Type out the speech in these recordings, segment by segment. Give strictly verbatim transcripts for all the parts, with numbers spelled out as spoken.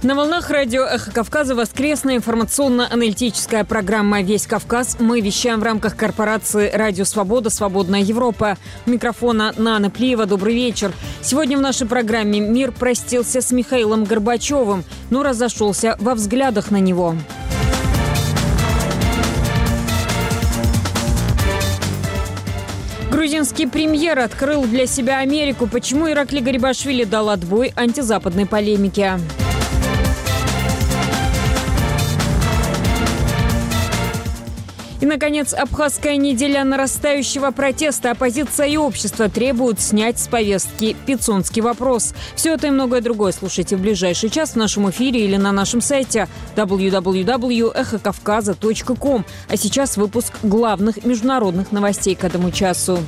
На волнах радио «Эхо Кавказа» воскресная информационно-аналитическая программа «Весь Кавказ». Мы вещаем в рамках корпорации «Радио Свобода. Свободная Европа». У микрофона Нана Плиева. Добрый вечер. Сегодня в нашей программе мир простился с Михаилом Горбачевым, но разошелся во взглядах на него. Грузинский премьер открыл для себя Америку. Почему Иракли Гарибашвили дал отбой антизападной полемике? И, наконец, Абхазская неделя нарастающего протеста. Оппозиция и общество требуют снять с повестки Пицунский вопрос. Все это и многое другое слушайте в ближайший час в нашем эфире или на нашем сайте дабл ю дабл ю дабл ю точка эхо кавказа точка ком. А сейчас выпуск главных международных новостей к этому часу.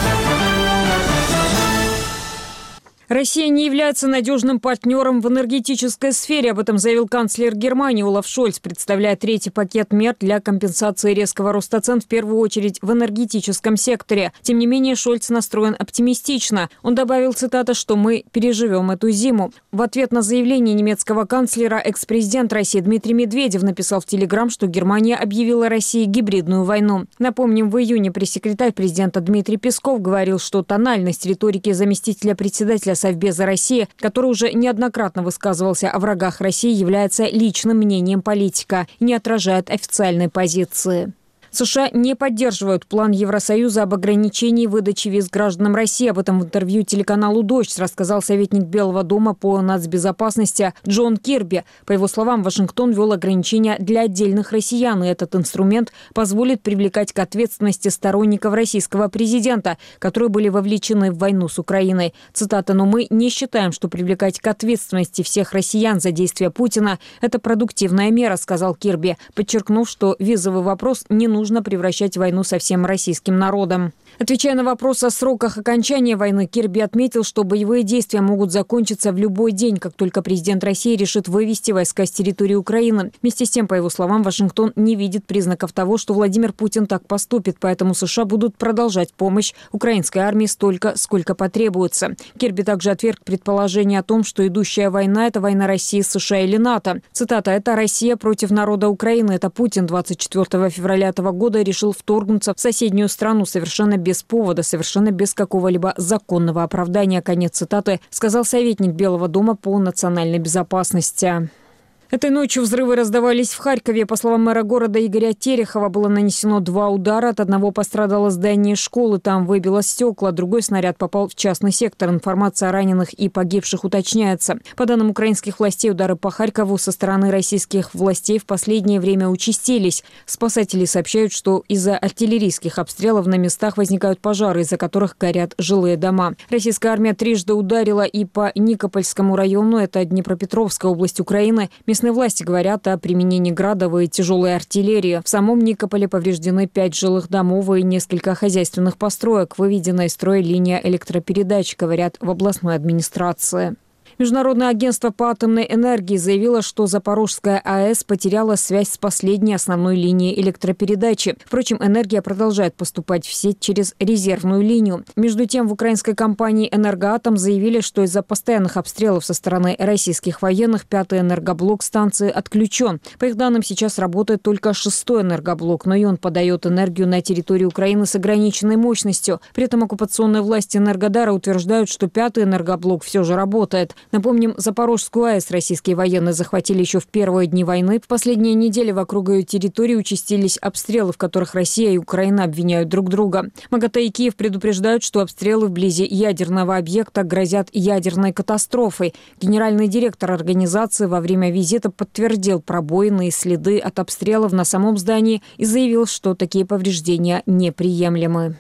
Россия не является надежным партнером в энергетической сфере. Об этом заявил канцлер Германии Олаф Шольц, представляя третий пакет мер для компенсации резкого роста цен, в первую очередь в энергетическом секторе. Тем не менее, Шольц настроен оптимистично. Он добавил, цитата, что мы переживем эту зиму. В ответ на заявление немецкого канцлера экс-президент России Дмитрий Медведев написал в Телеграм, что Германия объявила России гибридную войну. Напомним, в июне пресс-секретарь президента Дмитрий Песков говорил, что тональность риторики заместителя председателя Совбеза России, который уже неоднократно высказывался о врагах России, является личным мнением политика и не отражает официальной позиции. США не поддерживают план Евросоюза об ограничении выдачи виз гражданам России. Об этом в интервью телеканалу «Дождь» рассказал советник Белого дома по нацбезопасности Джон Кирби. По его словам, Вашингтон ввел ограничения для отдельных россиян, и этот инструмент позволит привлекать к ответственности сторонников российского президента, которые были вовлечены в войну с Украиной. Цитата: «Но мы не считаем, что привлекать к ответственности всех россиян за действия Путина – это продуктивная мера», сказал Кирби, подчеркнув, что визовый вопрос не нужен нужно превращать войну со всем российским народом. Отвечая на вопрос о сроках окончания войны, Кирби отметил, что боевые действия могут закончиться в любой день, как только президент России решит вывести войска с территории Украины. Вместе с тем, по его словам, Вашингтон не видит признаков того, что Владимир Путин так поступит, поэтому США будут продолжать помощь украинской армии столько, сколько потребуется. Кирби также отверг предположение о том, что идущая война – это война России, США или НАТО. Цитата: «Это Россия против народа Украины. Это Путин двадцать четвёртого февраля этого года решил вторгнуться в соседнюю страну совершенно без повода, совершенно без какого-либо законного оправдания». Конец цитаты, сказал советник Белого дома по национальной безопасности. Этой ночью взрывы раздавались в Харькове. По словам мэра города Игоря Терехова, было нанесено два удара. От одного пострадало здание школы, там выбило стекла. Другой снаряд попал в частный сектор. Информация о раненых и погибших уточняется. По данным украинских властей, удары по Харькову со стороны российских властей в последнее время участились. Спасатели сообщают, что из-за артиллерийских обстрелов на местах возникают пожары, из-за которых горят жилые дома. Российская армия трижды ударила и по Никопольскому району, это Днепропетровская область Украины. Местные власти говорят о применении градовой и тяжелой артиллерии. В самом Никополе повреждены пять жилых домов и несколько хозяйственных построек. Выведена из строя линия электропередач, говорят в областной администрации. Международное агентство по атомной энергии заявило, что Запорожская АЭС потеряла связь с последней основной линией электропередачи. Впрочем, энергия продолжает поступать в сеть через резервную линию. Между тем, в украинской компании «Энергоатом» заявили, что из-за постоянных обстрелов со стороны российских военных пятый энергоблок станции отключен. По их данным, сейчас работает только шестой энергоблок, но и он подает энергию на территорию Украины с ограниченной мощностью. При этом оккупационные власти Энергодара утверждают, что пятый энергоблок все же работает. Напомним, Запорожскую АЭС российские военные захватили еще в первые дни войны. В последние недели вокруг ее территории участились обстрелы, в которых Россия и Украина обвиняют друг друга. МАГАТЭ и Киев предупреждают, что обстрелы вблизи ядерного объекта грозят ядерной катастрофой. Генеральный директор организации во время визита подтвердил пробоины и следы от обстрелов на самом здании и заявил, что такие повреждения неприемлемы.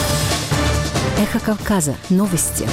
Эхо Кавказа. Новости.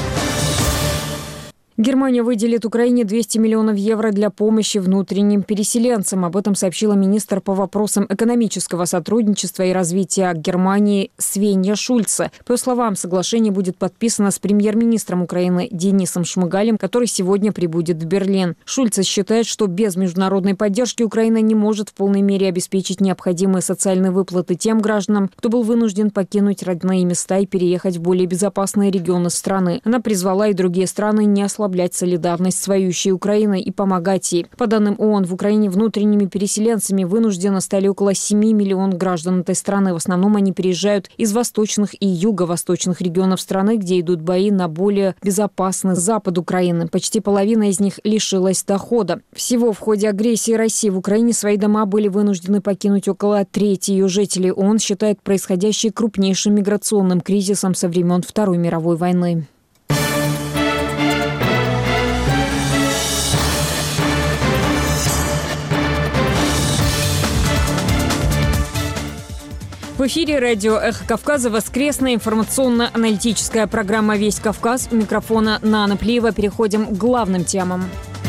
Германия выделит Украине двести миллионов евро для помощи внутренним переселенцам. Об этом сообщила министр по вопросам экономического сотрудничества и развития Германии Свенья Шульце. По ее словам, соглашение будет подписано с премьер-министром Украины Денисом Шмыгалем, который сегодня прибудет в Берлин. Шульце считает, что без международной поддержки Украина не может в полной мере обеспечить необходимые социальные выплаты тем гражданам, кто был вынужден покинуть родные места и переехать в более безопасные регионы страны. Она призвала и другие страны не ослаблять ослаблять солидарность с воюющей Украиной и помогать ей. По данным ООН, в Украине внутренними переселенцами вынужденно стали около семи миллионов граждан этой страны. В основном они переезжают из восточных и юго-восточных регионов страны, где идут бои на более безопасный запад Украины. Почти половина из них лишилась дохода. Всего в ходе агрессии России в Украине свои дома были вынуждены покинуть около трети ее жителей. ООН считает происходящее крупнейшим миграционным кризисом со времен Второй мировой войны. В эфире радио «Эхо Кавказа» воскресная информационно-аналитическая программа «Весь Кавказ». У микрофона Нана Плиева. Переходим к главным темам.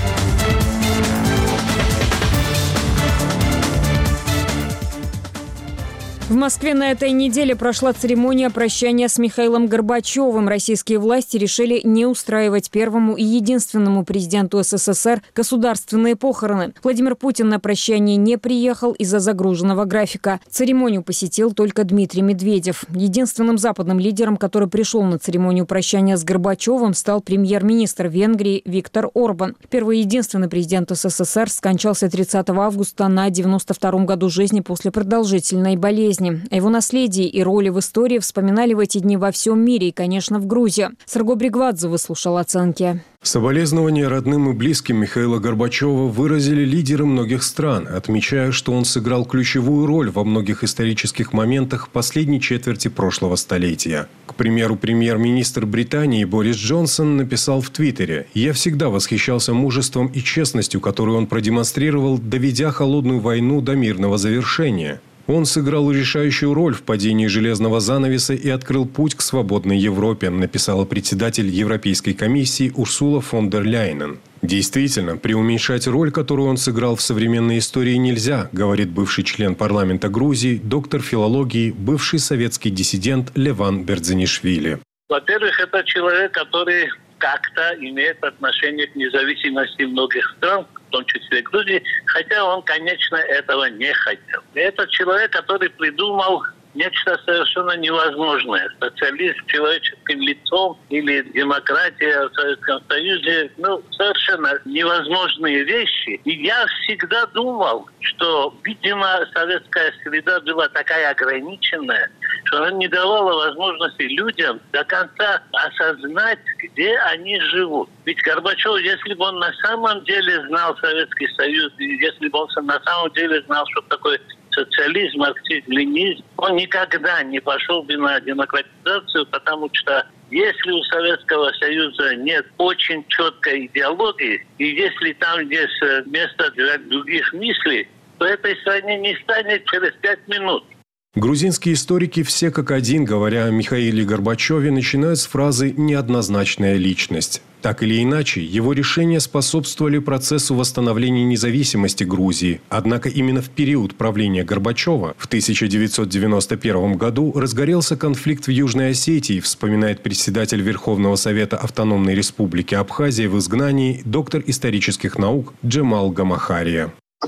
В Москве на этой неделе прошла церемония прощания с Михаилом Горбачевым. Российские власти решили не устраивать первому и единственному президенту СССР государственные похороны. Владимир Путин на прощание не приехал из-за загруженного графика. Церемонию посетил только Дмитрий Медведев. Единственным западным лидером, который пришел на церемонию прощания с Горбачевым, стал премьер-министр Венгрии Виктор Орбан. Первый и единственный президент СССР скончался тридцатого августа на девяносто втором году жизни после продолжительной болезни. О его наследии и роли в истории вспоминали в эти дни во всем мире и, конечно, в Грузии. Сарго Бригвадзе выслушал оценки. Соболезнования родным и близким Михаила Горбачева выразили лидеры многих стран, отмечая, что он сыграл ключевую роль во многих исторических моментах последней четверти прошлого столетия. К примеру, премьер-министр Британии Борис Джонсон написал в Твиттере: «Я всегда восхищался мужеством и честностью, которую он продемонстрировал, доведя холодную войну до мирного завершения. Он сыграл решающую роль в падении железного занавеса и открыл путь к свободной Европе», написала председатель Европейской комиссии Урсула фон дер Ляйнен. Действительно, преуменьшать роль, которую он сыграл в современной истории, нельзя, говорит бывший член парламента Грузии, доктор филологии, бывший советский диссидент Леван Бердзинишвили. Во-первых, это человек, который как-то имеет отношение к независимости многих стран, в том числе Грузии, хотя он, конечно, этого не хотел. Это человек, который придумал нечто совершенно невозможное. Социализм с человеческим лицом или демократия в Советском Союзе, ну, совершенно невозможные вещи. И я всегда думал, что, видимо, советская среда была такая ограниченная, что она не давала возможности людям до конца осознать, где они живут. Ведь Горбачев, если бы он на самом деле знал Советский Союз, если бы он на самом деле знал, что такое социализм, марксизм, ленизм, он никогда не пошел бы на демократизацию, потому что если у Советского Союза нет очень четкой идеологии, и если там есть место для других мыслей, то этой стране не станет через пять минут. Грузинские историки все как один, говоря о Михаиле Горбачеве, начинают с фразы «неоднозначная личность». Так или иначе, его решения способствовали процессу восстановления независимости Грузии. Однако именно в период правления Горбачева в тысяча девятьсот девяносто первом году разгорелся конфликт в Южной Осетии, вспоминает председатель Верховного Совета Автономной Республики Абхазия в изгнании, доктор исторических наук Джемал Гамахария.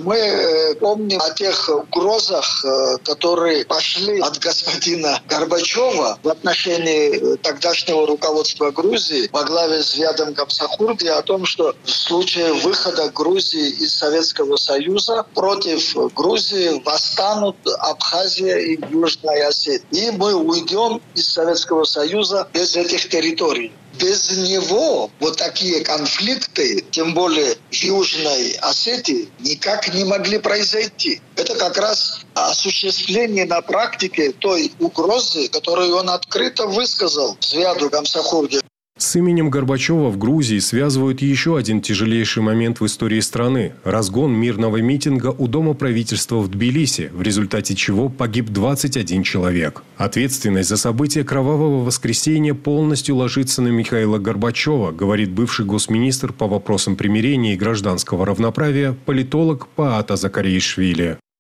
Мы помним о тех угрозах, которые пошли от господина Горбачева в отношении тогдашнего руководства Грузии во главе с Зиадом Гамсахурди о том, что в случае выхода Грузии из Советского Союза против Грузии восстанут Абхазия и Южная Осетия. И мы уйдем из Советского Союза без этих территорий. Без него вот такие конфликты, тем более в Южной Осетии, никак не могли произойти. Это как раз осуществление на практике той угрозы, которую он открыто высказал Зиаду Гамсахурди. С именем Горбачева в Грузии связывают еще один тяжелейший момент в истории страны – разгон мирного митинга у Дома правительства в Тбилиси, в результате чего погиб двадцать один человек. Ответственность за события кровавого воскресенья полностью ложится на Михаила Горбачева, говорит бывший госминистр по вопросам примирения и гражданского равноправия, политолог Паата Закариишвили. Он и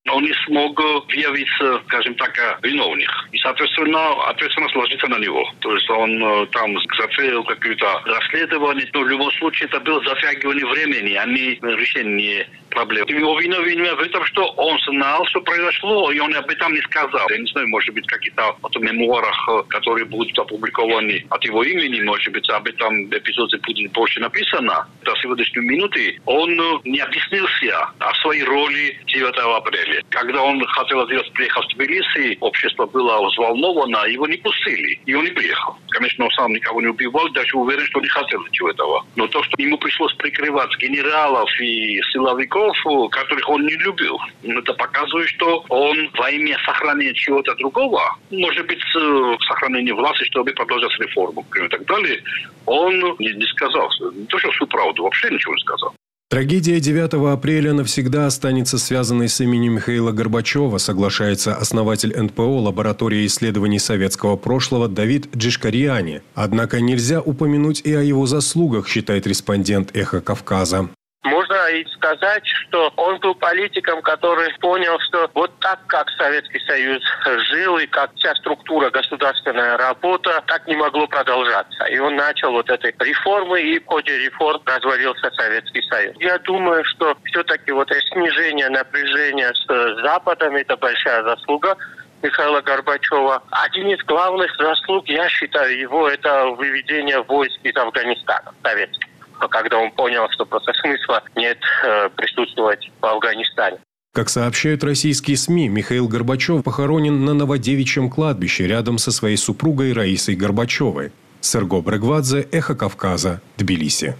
смог явиться, скажем так, виновник. И, соответственно, ответственность ложится на него. То есть он там зацелил какое-то расследование, но в любом случае это было затягивание времени, а не решение проблем. Его вина в этом, что он знал, что произошло, и он об этом не сказал. Я не знаю, может быть, в каких-то мемуарах, которые будут опубликованы от его имени, может быть, об этом эпизоде будет больше написано. До сегодняшней минуты он не объяснился о своей роли девятого апреля. Когда он хотел сделать, приехал в Тбилиси, общество было взволновано, его не пустили, и он не приехал. Конечно, он сам никого не убивал, даже уверен, что не хотел ничего этого. Но то, что ему пришлось прикрывать генералов и силовиков, которых он не любил, это показывает, что он во имя сохранения чего-то другого, может быть, сохранения власти, чтобы продолжать реформу и так далее, он не, не сказал. Не то, что всю правду, вообще ничего не сказал. Трагедия девятого апреля навсегда останется связанной с именем Михаила Горбачева, соглашается основатель эн пэ о «Лаборатория исследований советского прошлого» Давид Джишкариани. Однако нельзя упомянуть и о его заслугах, считает респондент «Эхо Кавказа». Можно и сказать, что он был политиком, который понял, что вот так, как Советский Союз жил и как вся структура, государственная работа, так не могло продолжаться. И он начал вот этой реформы, и в ходе реформ развалился Советский Союз. Я думаю, что все-таки вот это снижение напряжения с Западом – это большая заслуга Михаила Горбачева. Один из главных заслуг, я считаю, его – это выведение войск из Афганистана, советских. Когда он понял, что просто смысла нет э, присутствовать в Афганистане. Как сообщают российские СМИ, Михаил Горбачев похоронен на Новодевичьем кладбище рядом со своей супругой Раисой Горбачевой. Серго Брегвадзе, «Эхо Кавказа», Тбилиси.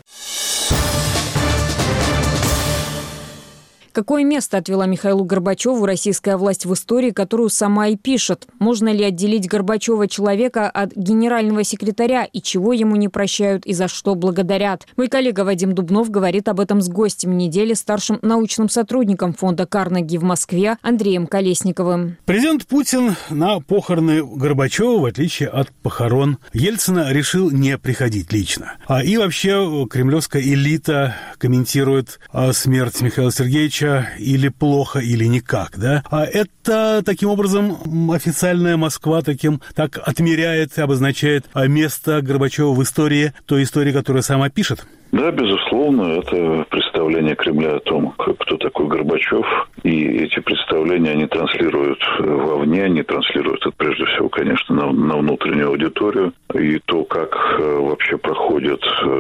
Какое место отвела Михаилу Горбачеву российская власть в истории, которую сама и пишет? Можно ли отделить Горбачева человека от генерального секретаря и чего ему не прощают и за что благодарят? Мой коллега Вадим Дубнов говорит об этом с гостем недели, старшим научным сотрудником фонда Карнеги в Москве Андреем Колесниковым. Президент Путин на похороны Горбачева, в отличие от похорон Ельцина, решил не приходить лично. А и вообще кремлевская элита комментирует смерть Михаила Сергеевича или плохо, или никак, да? А это, таким образом, официальная Москва таким так отмеряет, обозначает место Горбачева в истории, той истории, которую сама пишет. Да, безусловно, это представление Кремля о том, кто такой Горбачев. И эти представления, они транслируют вовне, они транслируют это прежде всего, конечно, на, на внутреннюю аудиторию. И то, как э, вообще проходит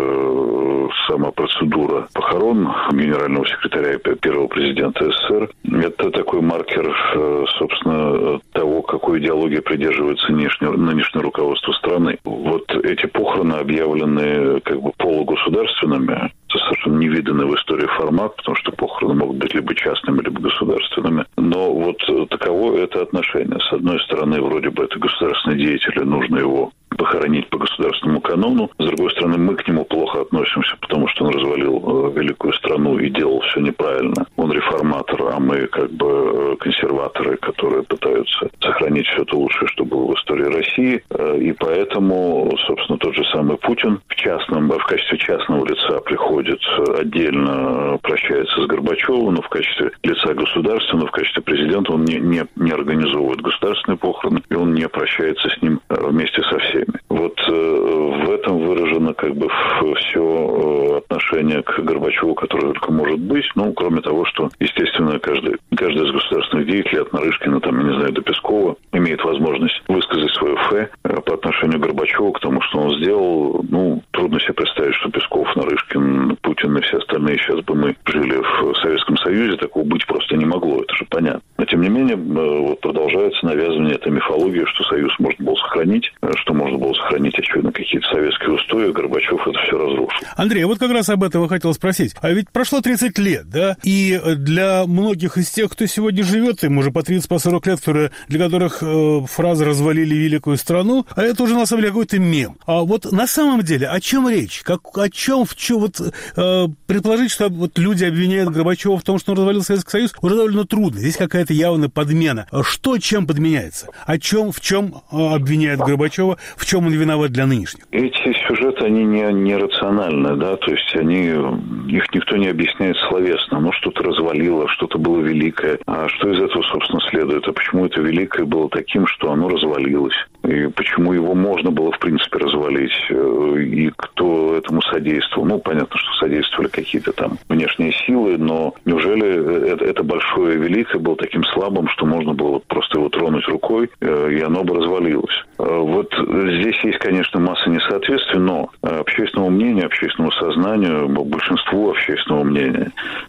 э, сама процедура похорон генерального секретаря первого президента СССР, это такой маркер, э, собственно, того, какой идеологии придерживается нынешнее, нынешнее руководство страны. Вот эти похороны объявлены как бы полугосударственными. Это совершенно невиданный в истории формат, потому что похороны могут быть либо частными, либо государственными. Но вот таково это отношение. С одной стороны, вроде бы это государственный деятель, и нужно его похоронить по государственному канону. С другой стороны, мы к нему плохо относимся, потому что он развалил э, великую страну и делал все неправильно. Он реформатор, а мы как бы э, консерваторы, которые пытаются сохранить все то лучшее, что было в истории России. Э, и поэтому, собственно, тот же самый Путин в частном, в качестве частного лица приходит отдельно, прощается с Горбачевым, но в качестве лица государственного, в качестве президента он не, не, не организовывает государственные похороны, и он не прощается с ним э, вместе со всеми. Вот э, в этом выражено как бы все э, отношение к Горбачеву, которое только может быть. Ну, кроме того, что, естественно, каждый, каждый из государственных деятелей, от Нарышкина, там, я не знаю, до Пескова, имеет возможность высказать свое фе э, по отношению к Горбачеву, к тому, что он сделал. Ну, трудно себе представить, что Песков, Нарышкин, Путин и все остальные сейчас бы мы жили в Советском Союзе. Такого быть просто не могло, это же понятно. Но, тем не менее, э, вот продолжается навязывание этой мифологии, что Союз можно было сохранить, э, что можно было сохранить, очевидно, какие-то советские устои, Горбачев это все разрушил. Андрей, вот как раз об этом я хотел спросить. А ведь прошло тридцать лет, да? И для многих из тех, кто сегодня живет, им уже по тридцать, по сорок лет, которые, для которых э, фразы «развалили великую страну», а это уже на самом деле какой-то мем. А вот на самом деле о чем речь? Как, о чем, в чем вот э, предположить, что вот люди обвиняют Горбачева в том, что он развалил Советский Союз, уже довольно трудно. Здесь какая-то явно подмена. Что чем подменяется? О чем, в чем обвиняют Горбачева, в чем он виноват для нынешних? Эти сюжеты, они не, не рациональны, да, то есть они, их никто не объясняет словесно. Ну, что-то развалило, что-то было великое. А что из этого, собственно, следует? А почему это великое было таким, что оно развалилось? И почему его можно было, в принципе, развалить? И кто этому содействовал? Ну, понятно, что содействовали какие-то там внешние силы, но неужели это, это большое великое было таким слабым, что можно было просто его тронуть рукой, и оно бы развалилось? Вот здесь есть, конечно, масса несоответствий, но общественному мнению, общественному сознанию, большинству общественного мнения,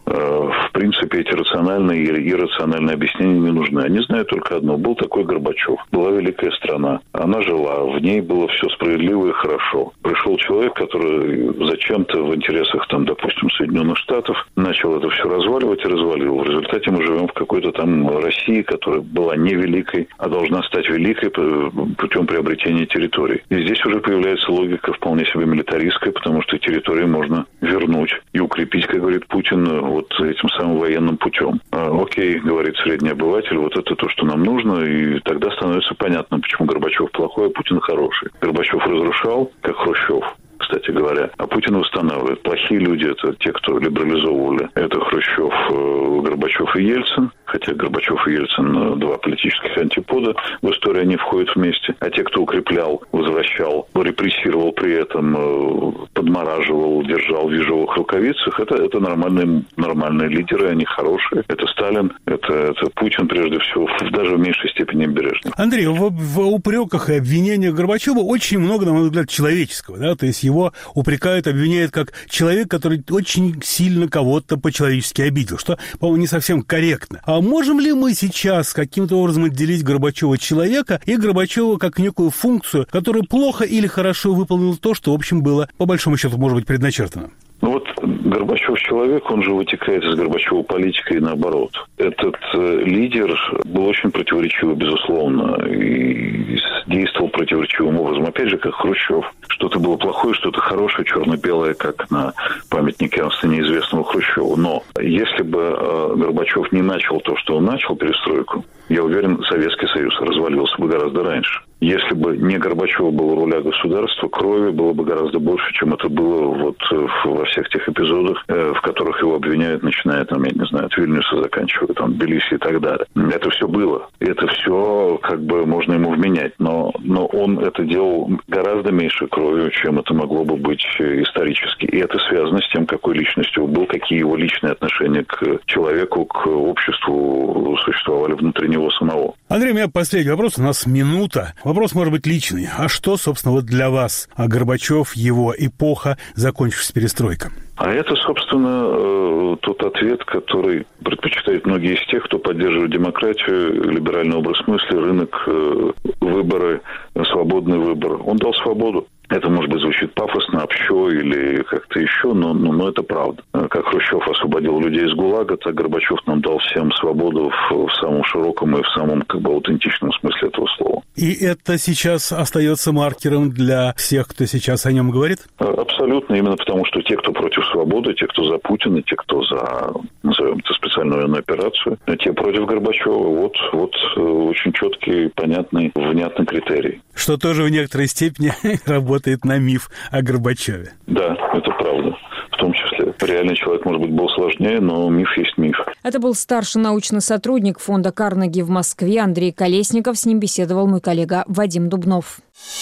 в принципе, эти рациональные и иррациональные объяснения не нужны. Они знают только одно. Был такой Горбачев, была великая страна. Она жила, в ней было все справедливо и хорошо. Пришел человек, который зачем-то в интересах, там, допустим, Соединенных Штатов начал это все разваливать и развалил. В результате мы живем в какой-то там России, которая была не великой, а должна стать великой путем приобретения территорий. И здесь уже появляется логика вполне себе милитаристская, потому что территории можно вернуть и укрепить, как говорит Путин, вот этим самым военным путем. А, окей, говорит средний обыватель, вот это то, что нам нужно, и тогда становится понятно, почему Горбачев плохой, а Путин хороший. Горбачев разрушал, как Хрущев, кстати говоря, а Путин восстанавливает. Плохие люди – это те, кто либерализовывали. Это Хрущев, Горбачев и Ельцин. Хотя Горбачев и Ельцин – два политических антипода. В историю они входят вместе. А те, кто укреплял, возвращал, репрессировал при этом, подмораживал, держал в ежовых рукавицах, это, это нормальные, нормальные лидеры, они хорошие. Это Сталин, это, это Путин, прежде всего, даже в меньшей степени Брежнев. Андрей, в, в упреках и обвинениях Горбачева очень много, на мой взгляд, человеческого. Да? То есть его упрекают, обвиняют как человек, который очень сильно кого-то по-человечески обидел, что, по-моему, не совсем корректно. А можем ли мы сейчас каким-то образом отделить Горбачева человека и Горбачева как некую функцию, которая плохо или хорошо выполнила то, что, в общем, было, по большому счету, может быть, предначертано? Ну вот Горбачев человек, он же вытекает из Горбачева политика и наоборот. Этот э, лидер был очень противоречивый, безусловно, и действовал противоречивым образом. Опять же, как Хрущев. Что-то было плохое, что-то хорошее, черно-белое, как на памятнике неизвестному Хрущеву. Но если бы э, Горбачев не начал то, что он начал, перестройку, я уверен, Советский Союз развалился бы гораздо раньше. Если бы не Горбачев был у руля государства, крови было бы гораздо больше, чем это было вот во всех тех эпизодах, в которых его обвиняют, начиная, там, я не знаю, от Вильнюса, заканчивая там Тбилиси и так далее. Это все было. Это все, как бы, можно ему вменять. Но, но он это делал гораздо меньше кровью, чем это могло бы быть исторически. И это связано с тем, какой личностью он был, какие его личные отношения к человеку, к обществу существовали внутри него самого. Андрей, у меня последний вопрос. У нас минута. Вопрос может быть личный. А что, собственно, вот для вас а Горбачев, его эпоха, закончившаяся перестройка? А это, собственно, тот ответ, который предпочитают многие из тех, кто поддерживает демократию, либеральный образ мысли, рынок, выборы, свободный выбор. Он дал свободу. Это, может быть, звучит пафосно, общо или как-то еще, но, но, но это правда. Как Хрущев освободил людей из ГУЛАГа, так Горбачев нам дал всем свободу в, в самом широком и в самом, как бы, аутентичном смысле этого слова. И это сейчас остается маркером для всех, кто сейчас о нем говорит? Абсолютно. Именно потому, что те, кто против свободы, те, кто за Путина, те, кто за, назовем это, специальную военную операцию, те против Горбачева. Вот, вот очень четкий, понятный, внятный критерий. Что тоже в некоторой степени работает на миф о Горбачеве. Да, это правда. В том числе. Реальный человек, может быть, был сложнее, но миф есть миф. Это был старший научный сотрудник фонда Карнеги в Москве Андрей Колесников. С ним беседовал мой коллега Вадим Дубнов.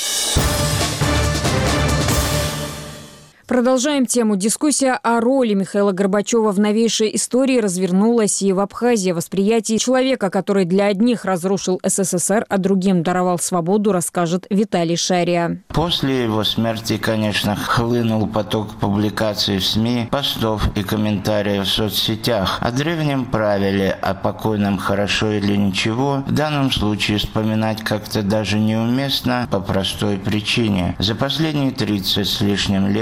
Продолжаем тему. Дискуссия о роли Михаила Горбачева в новейшей истории развернулась и в Абхазии. Восприятие человека, который для одних разрушил СССР, а другим даровал свободу, расскажет Виталий Шария. После его смерти, конечно, хлынул поток публикаций в СМИ, постов и комментариев в соцсетях. О древнем правиле, о покойном хорошо или ничего, в данном случае вспоминать как-то даже неуместно по простой причине. За последние тридцать с лишним лет во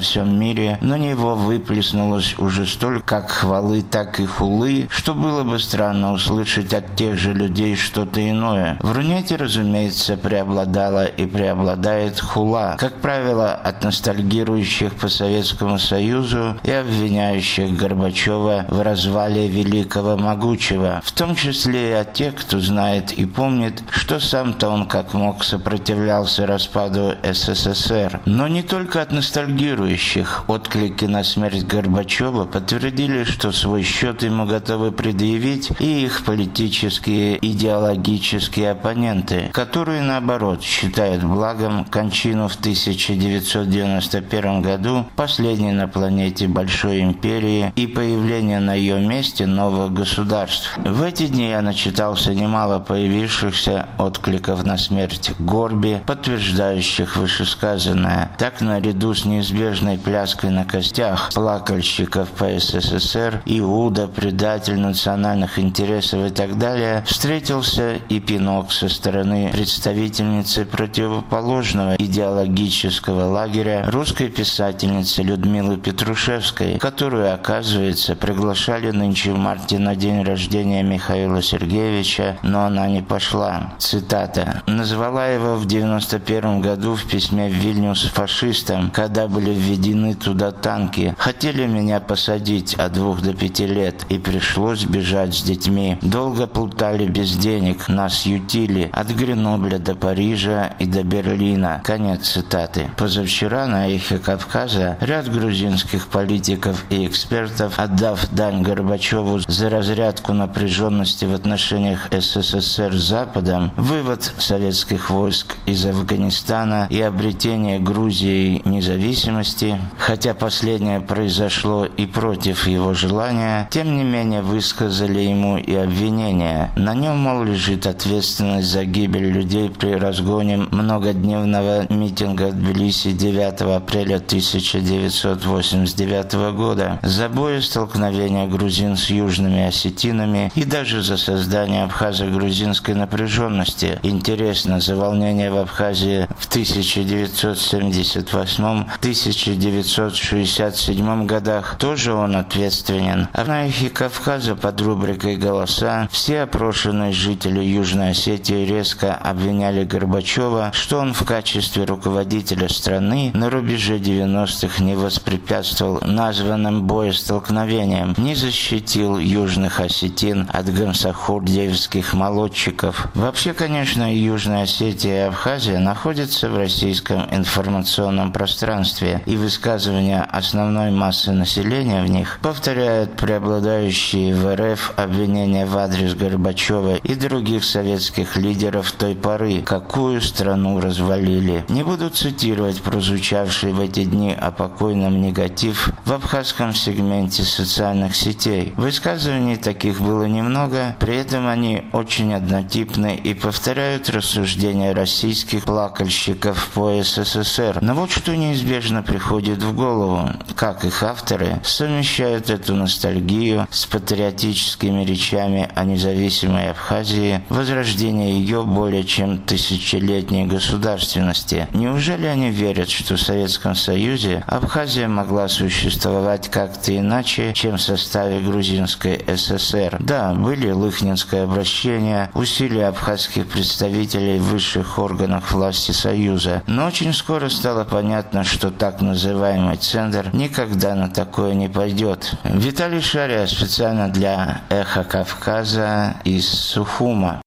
всем мире, на него выплеснулось уже столько как хвалы, так и хулы, что было бы странно услышать от тех же людей что-то иное. В Рунете, разумеется, преобладала и преобладает хула, как правило, от ностальгирующих по Советскому Союзу и обвиняющих Горбачева в развале великого могучего, в том числе и от тех, кто знает и помнит, что сам-то он как мог сопротивлялся распаду СССР. Но не только от ностальгирующих. Отклики на смерть Горбачева подтвердили, что свой счет ему готовы предъявить и их политические, идеологические оппоненты, которые, наоборот, считают благом кончину в тысяча девятьсот девяносто первом году последней на планете большой империи и появление на ее месте новых государств. В эти дни я начитался немало появившихся откликов на смерть Горби, подтверждающих вышесказанное. Так, наряду с неизбежной пляской на костях плакальщиков по СССР, Иуда, предатель национальных интересов и так далее, встретился и пинок со стороны представительницы противоположного идеологического лагеря, русской писательницы Людмилы Петрушевской, которую, оказывается, приглашали нынче в марте на день рождения Михаила Сергеевича, но она не пошла. Цитата. «Назвала его в девяносто первом году в письме в Вильнюс фашистом, когда были введены туда танки. Хотели меня посадить от двух до пяти лет, и пришлось бежать с детьми. Долго плутали без денег, нас ютили от Гренобля до Парижа и до Берлина». Конец цитаты. Позавчера на Эхе Кавказа ряд грузинских политиков и экспертов, отдав дань Горбачеву за разрядку напряженности в отношениях СССР с Западом, вывод советских войск из Афганистана и обретение Грузии независимости, хотя последнее произошло и против его желания, тем не менее высказали ему и обвинения. На нем, мол, лежит ответственность за гибель людей при разгоне многодневного митинга в Тбилиси девятого апреля тысяча девятьсот восемьдесят девятого года, за боестолкновение грузин с южными осетинами и даже за создание абхазо-грузинской напряженности. Интересно, за волнение в Абхазии в тысяча девятьсот семьдесят восьмом — тысяча девятьсот шестьдесят седьмом годах тоже он ответственен. А на Эхе Кавказа под рубрикой «Голоса» все опрошенные жители Южной Осетии резко обвиняли Горбачева, что он в качестве руководителя страны на рубеже девяностых не воспрепятствовал названным боестолкновениям, не защитил южных осетин от гамсахурдиевских молодчиков. Вообще, конечно, Южная Осетия и Абхазия находятся в российском информационном пространстве, и высказывания основной массы населения в них повторяют преобладающие в РФ обвинения в адрес Горбачева и других советских лидеров той поры, какую страну развалили. Не буду цитировать прозвучавший в эти дни о покойном негатив в абхазском сегменте социальных сетей. Высказываний таких было немного, при этом они очень однотипны и повторяют рассуждения российских плакальщиков по СССР. Но вот что неизбежно приходит в голову: как их авторы совмещают эту ностальгию с патриотическими речами о независимой Абхазии, возрождении ее более чем тысячелетней государственности. Неужели они верят, что в Советском Союзе Абхазия могла существовать как-то иначе, чем в составе Грузинской ССР? Да, были Лыхнинское обращение, усилия абхазских представителей в высших органах власти Союза, но очень скоро стало понятно, что так называемый центр никогда на такое не пойдет. Виталий Шария специально для Эхо Кавказа из Сухума.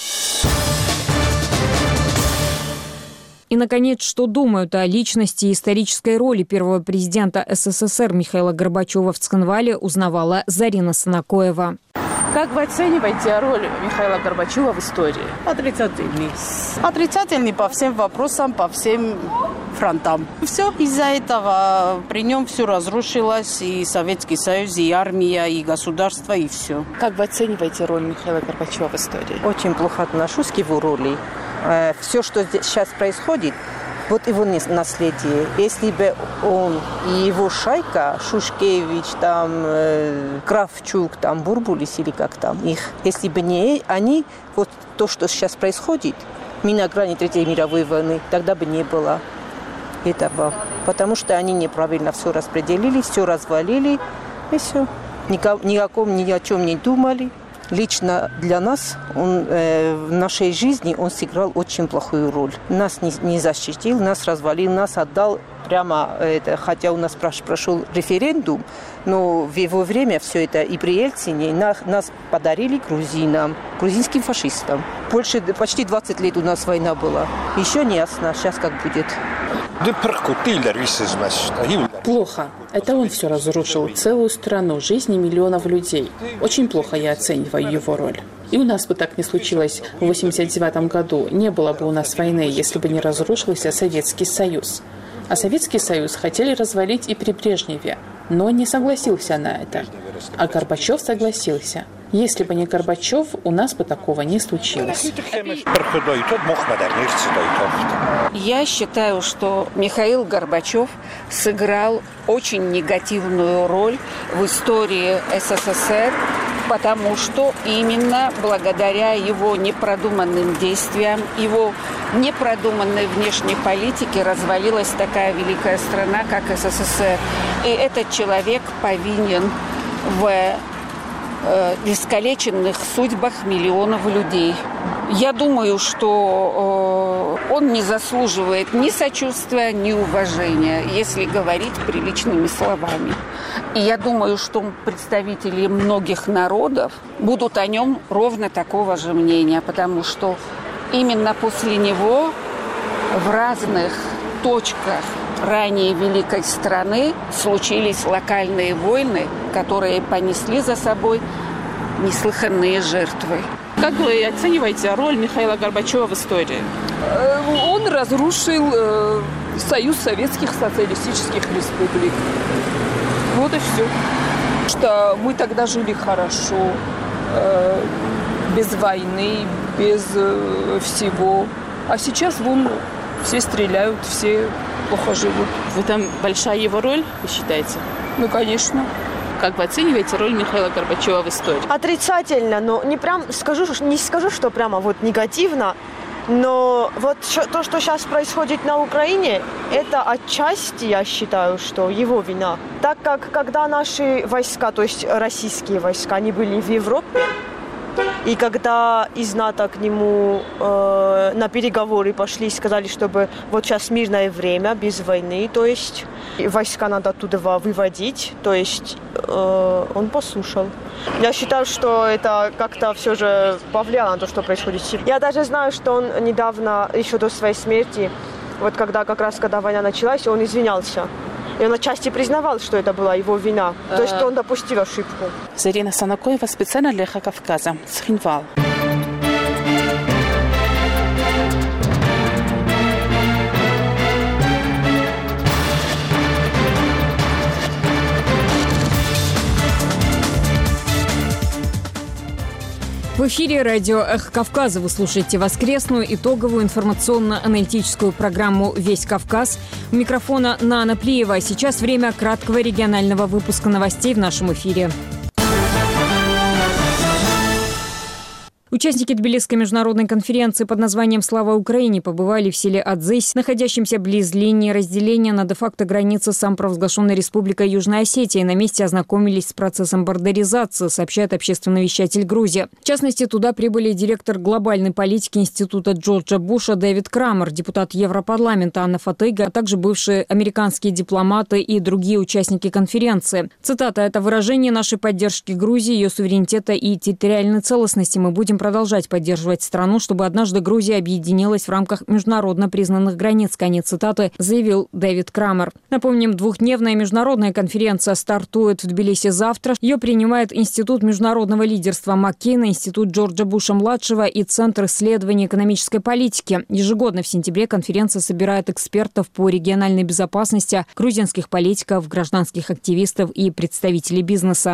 И, наконец, что думают о личности и исторической роли первого президента СССР Михаила Горбачева в Цхинвале, узнавала Зарина Санакоева. Как вы оцениваете роль Михаила Горбачева в истории? Отрицательный. Отрицательный по всем вопросам, по всем фронтам. Все. Из-за этого при нем все разрушилось. И Советский Союз, и армия, и государство, и все. Как вы оцениваете роль Михаила Горбачева в истории? Очень плохо отношусь к его роли. Все, что сейчас происходит, вот его наследие. Если бы он и его шайка, Шушкевич, там, э, Кравчук, там, Бурбулис или как там, их, если бы не они, вот то, что сейчас происходит, мы на грани Третьей мировой войны, тогда бы не было. этого. Потому что они неправильно все распределили, все развалили, и все. Никак, ни о ком, ни о чем не думали. Лично для нас, он, э, в нашей жизни, он сыграл очень плохую роль. Нас не, не защитил, нас развалил, нас отдал прямо, это, хотя у нас прошел референдум, но в его время все это и при Ельцине нас, нас подарили грузинам, грузинским фашистам. Больше, почти двадцать лет у нас война была. Еще не ясно, сейчас как будет. Плохо. Это он все разрушил. Целую страну, жизни миллионов людей. Очень плохо я оцениваю его роль. И у нас бы так не случилось в восемьдесят девятом году. Не было бы у нас войны, если бы не разрушился Советский Союз. А Советский Союз хотели развалить и при Брежневе, но не согласился на это. А Горбачев согласился. Если бы не Горбачев, у нас бы такого не случилось. Я считаю, что Михаил Горбачев сыграл очень негативную роль в истории СССР, потому что именно благодаря его непродуманным действиям, его непродуманной внешней политике развалилась такая великая страна, как СССР. И этот человек повинен в э, искалеченных судьбах миллионов людей. Я думаю, что э, он не заслуживает ни сочувствия, ни уважения, если говорить приличными словами. И я думаю, что представители многих народов будут о нем ровно такого же мнения, потому что именно после него в разных точках ранее великой страны случились локальные войны, которые понесли за собой неслыханные жертвы. Как вы оцениваете роль Михаила Горбачева в истории? Он разрушил э, Союз Советских Социалистических Республик. Вот и все. Что мы тогда жили хорошо, э, без войны, без э, всего. А сейчас вон все стреляют, все плохо живут. В этом большая его роль, вы считаете? Ну, конечно. Как вы оцениваете роль Михаила Горбачева в истории? Отрицательно, но не прям скажу, не скажу, что прямо вот негативно, но вот то, что сейчас происходит на Украине, это отчасти, я считаю, что его вина. Так как когда наши войска, то есть российские войска, они были в Европе, и когда из НАТО к нему э, на переговоры пошли и сказали, чтобы вот сейчас мирное время, без войны, то есть войска надо оттуда выводить, то есть э, он послушал. Я считаю, что это как-то все же повлияло на то, что происходит. Я даже знаю, что он недавно, еще до своей смерти, вот когда как раз когда война началась, он извинялся. И он отчасти признавал, что это была его вина, а... то есть что он допустил ошибку. Зарина Санакоева специально для «Эхо Кавказа». Цхинвал. В эфире радио «Эхо Кавказа». Вы слушаете воскресную итоговую информационно-аналитическую программу «Весь Кавказ». У микрофона Нана Плиева. Сейчас время краткого регионального выпуска новостей в нашем эфире. Участники Тбилисской международной конференции под названием «Слава Украине» побывали в селе Адзысь, находящемся близ линии разделения на де-факто границе с самопровозглашенной республикой Южная Осетия. На месте ознакомились с процессом бордеризации, сообщает общественный вещатель Грузия. В частности, туда прибыли директор глобальной политики Института Джорджа Буша Дэвид Крамер, депутат Европарламента Анна Фатыга, а также бывшие американские дипломаты и другие участники конференции. Цитата: «Это выражение нашей поддержки Грузии, ее суверенитета и территориальной целостности. Мы будем продолжать поддерживать страну, чтобы однажды Грузия объединилась в рамках международно признанных границ». Конец цитаты, заявил Дэвид Крамер. Напомним, двухдневная международная конференция стартует в Тбилиси завтра. Ее принимает Институт международного лидерства Маккейна, Институт Джорджа Буша-младшего и Центр исследований экономической политики. Ежегодно в сентябре конференция собирает экспертов по региональной безопасности, грузинских политиков, гражданских активистов и представителей бизнеса.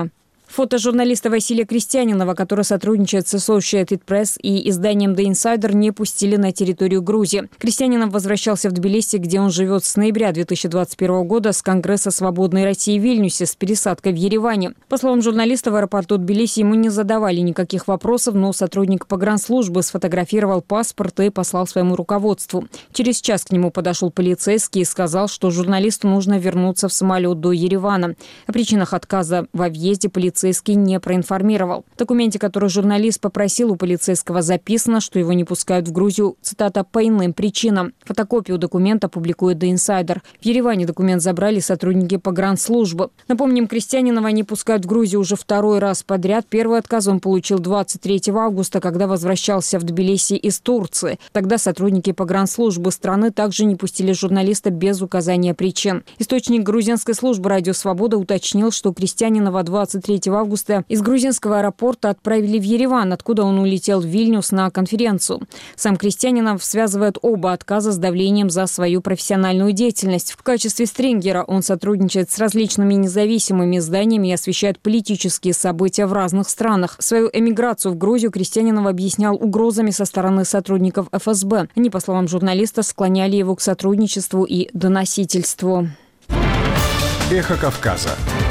Фото журналиста Василия Крестьянинова, который сотрудничает с Associated Press и изданием The Insider, не пустили на территорию Грузии. Крестьянинов возвращался в Тбилиси, где он живет с ноября две тысячи двадцать первого года, с Конгресса «Свободной России» в Вильнюсе с пересадкой в Ереване. По словам журналиста, в аэропорту Тбилиси ему не задавали никаких вопросов, но сотрудник погранслужбы сфотографировал паспорт и послал своему руководству. Через час к нему подошел полицейский и сказал, что журналисту нужно вернуться в самолет до Еревана. О причинах отказа во въезде полицейский Полицейский не проинформировал. В документе, который журналист попросил у полицейского, записано, что его не пускают в Грузию, цитата, по иным причинам. Фотокопию документа публикует The Insider. В Ереване документ забрали сотрудники погранслужбы. Напомним, Крестьянинова не пускают в Грузию уже второй раз подряд. Первый отказ он получил двадцать третьего августа, когда возвращался в Тбилиси из Турции. Тогда сотрудники погранслужбы страны также не пустили журналиста без указания причин. Источник грузинской службы «Радио Свобода» уточнил, что Крестьянинова двадцать третьего августа из грузинского аэропорта отправили в Ереван, откуда он улетел в Вильнюс на конференцию. Сам Крестьянинов связывает оба отказа с давлением за свою профессиональную деятельность. В качестве стрингера он сотрудничает с различными независимыми изданиями и освещает политические события в разных странах. Свою эмиграцию в Грузию Крестьянинов объяснял угрозами со стороны сотрудников эф эс бэ. Они, по словам журналиста, склоняли его к сотрудничеству и доносительству. Эхо Кавказа.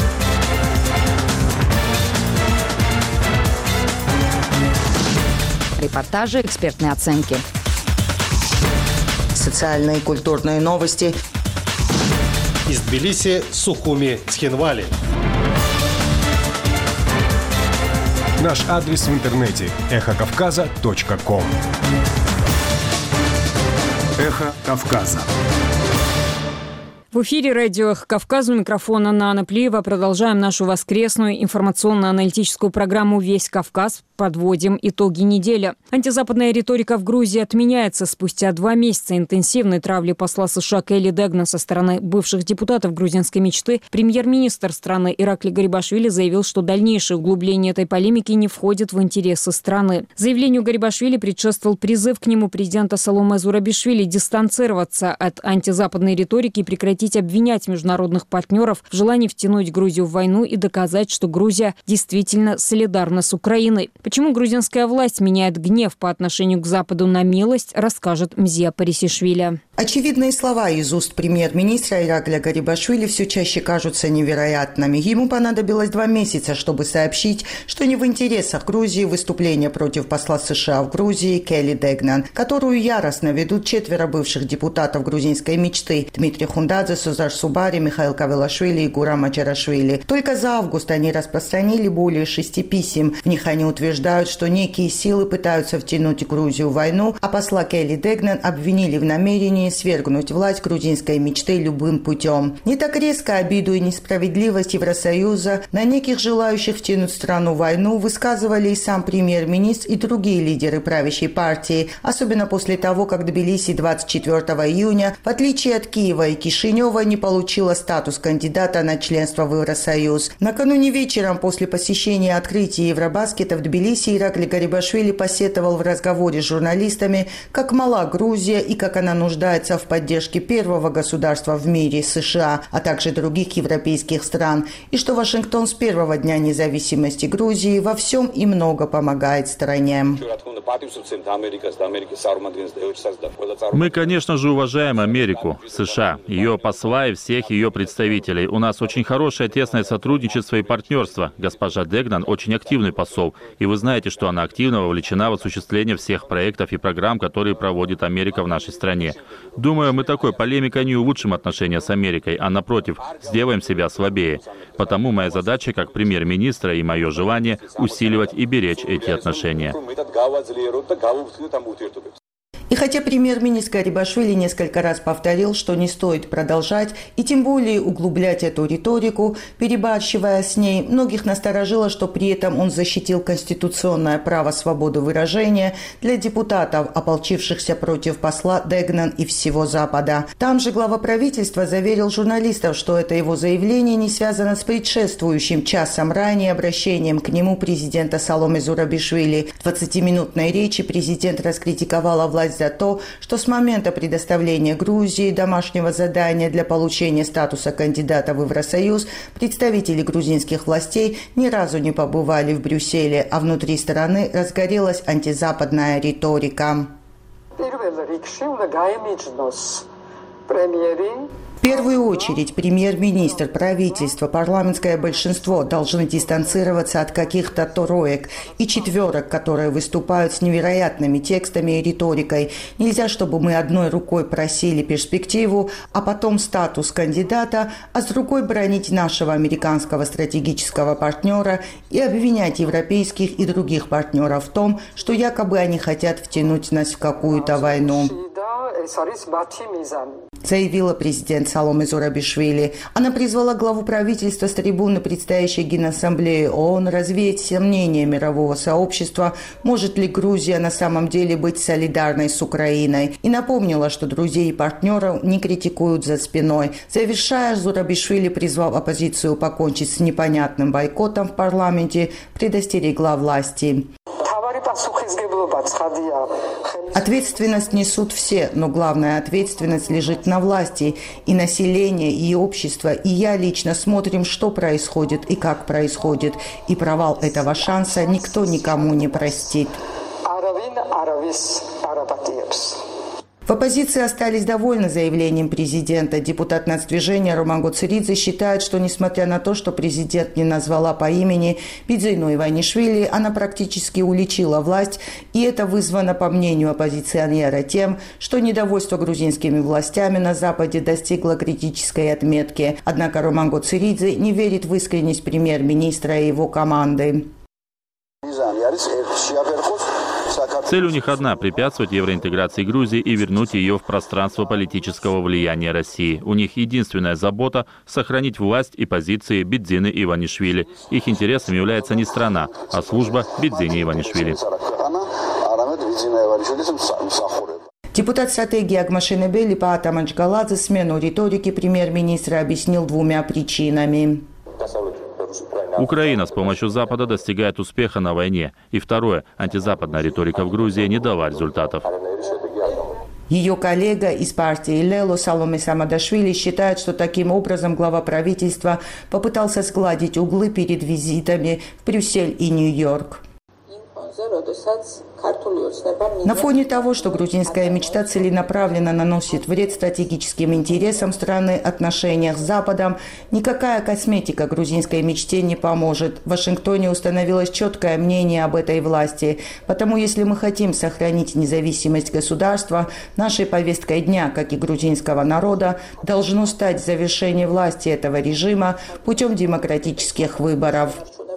Репортажи, экспертные оценки. Социальные и культурные новости. Из Тбилиси, Сухуми, Цхинвали. Наш адрес в интернете – эхо кавказа точка ком. Эхо Кавказа. В эфире радио «Эхо Кавказа», у микрофона Нана Плиева. Продолжаем нашу воскресную информационно-аналитическую программу «Весь Кавказ». Подводим итоги недели. Антизападная риторика в Грузии отменяется. Спустя два месяца интенсивной травли посла США Келли Дегна со стороны бывших депутатов грузинской мечты, премьер-министр страны Иракли Гарибашвили заявил, что дальнейшее углубление этой полемики не входит в интересы страны. Заявлению Гарибашвили предшествовал призыв к нему президента Саломе Зурабишвили дистанцироваться от антизападной риторики и прекратить обвинять международных партнеров в желании втянуть Грузию в войну и доказать, что Грузия действительно солидарна с Украиной. Почему грузинская власть меняет гнев по отношению к Западу на милость, расскажет Мзия Парисишвили. Очевидные слова из уст премьер-министра Иракля Гарибашвили все чаще кажутся невероятными. Ему понадобилось два месяца, чтобы сообщить, что не в интересах Грузии выступление против посла США в Грузии Келли Дегнан, которую яростно ведут четверо бывших депутатов грузинской мечты Дмитрий Хундадзе, Сузар Субари, Михаил Кавелашвили и Гурам Ачарашвили. Только за август они распространили более шести писем. В них они утверждают, что некие силы пытаются втянуть Грузию в войну, а посла Келли Дегнан обвинили в намерении свергнуть власть грузинской мечты любым путем. Не так резко обиду и несправедливость Евросоюза на неких желающих втянуть страну в войну высказывали и сам премьер-министр, и другие лидеры правящей партии, особенно после того, как Тбилиси двадцать четвёртого июня, в отличие от Киева и Кишинева, не получила статус кандидата на членство в Евросоюз. Накануне вечером после посещения открытия Евробаскета в Тбилиси Иракли Гарибашвили посетовал в разговоре с журналистами, как мала Грузия и как она нуждается в поддержке первого государства в мире США, а также других европейских стран, и что Вашингтон с первого дня независимости Грузии во всем и много помогает стране. Мы, конечно же, уважаем Америку, США, ее посла и всех ее представителей. У нас очень хорошее тесное сотрудничество и партнерство. Госпожа Дегнан очень активный посол, и вы знаете, что она активно вовлечена в осуществление всех проектов и программ, которые проводит Америка в нашей стране. Думаю, мы такой полемикой не улучшим отношения с Америкой, а напротив, сделаем себя слабее. Потому моя задача как премьер-министра и мое желание усиливать и беречь эти отношения. И хотя премьер-министр Гарибашвили несколько раз повторил, что не стоит продолжать и тем более углублять эту риторику, перебарщивая с ней, многих насторожило, что при этом он защитил конституционное право свободы выражения для депутатов, ополчившихся против посла Дегнан и всего Запада. Там же глава правительства заверил журналистов, что это его заявление не связано с предшествующим часом ранее обращением к нему президента Саломе Зурабишвили. В двадцатиминутной речи президент раскритиковала власть власть за то, что с момента предоставления Грузии домашнего задания для получения статуса кандидата в Евросоюз представители грузинских властей ни разу не побывали в Брюсселе, а внутри страны разгорелась антизападная риторика. В первую очередь премьер-министр, правительство, парламентское большинство должны дистанцироваться от каких-то троек и четверок, которые выступают с невероятными текстами и риторикой. Нельзя, чтобы мы одной рукой просили перспективу, а потом статус кандидата, а с другой бронить нашего американского стратегического партнера и обвинять европейских и других партнеров в том, что якобы они хотят втянуть нас в какую-то войну, заявила президент Саломе Зурабишвили. Она призвала главу правительства с трибуны предстоящей Генассамблеи ООН развеять сомнения мирового сообщества, может ли Грузия на самом деле быть солидарной с Украиной, и напомнила, что друзей и партнеров не критикуют за спиной. Завершая, Зурабишвили призвал оппозицию покончить с непонятным бойкотом в парламенте, предостерегла власти. Ответственность несут все, но главная ответственность лежит на власти, и население, и общество, и я лично смотрим, что происходит и как происходит, и провал этого шанса никто никому не простит. В оппозиции остались довольны заявлением президента. Депутат нацдвижения Роман Гоцеридзе считает, что несмотря на то, что президент не назвала по имени Бидзину Иванишвили, она практически уличила власть, и это вызвано, по мнению оппозиционера, тем, что недовольство грузинскими властями на Западе достигло критической отметки. Однако Роман Гоцеридзе не верит в искренность премьер-министра и его команды. Цель у них одна – препятствовать евроинтеграции Грузии и вернуть ее в пространство политического влияния России. У них единственная забота – сохранить власть и позиции Бидзины Иванишвили. Их интересом является не страна, а служба Бидзине Иванишвили. Депутат стратегии Агмашенебели Паата Манчгаладзе смену риторики премьер-министра объяснил двумя причинами. Украина с помощью Запада достигает успеха на войне. И второе, антизападная риторика в Грузии не дала результатов. Ее коллега из партии Лело Саломе Самадашвили считает, что таким образом глава правительства попытался сгладить углы перед визитами в Брюссель и Нью-Йорк. На фоне того, что грузинская мечта целенаправленно наносит вред стратегическим интересам страны, отношениях с Западом, никакая косметика грузинской мечте не поможет. В Вашингтоне установилось четкое мнение об этой власти. Потому если мы хотим сохранить независимость государства, нашей повесткой дня, как и грузинского народа, должно стать завершение власти этого режима путем демократических выборов.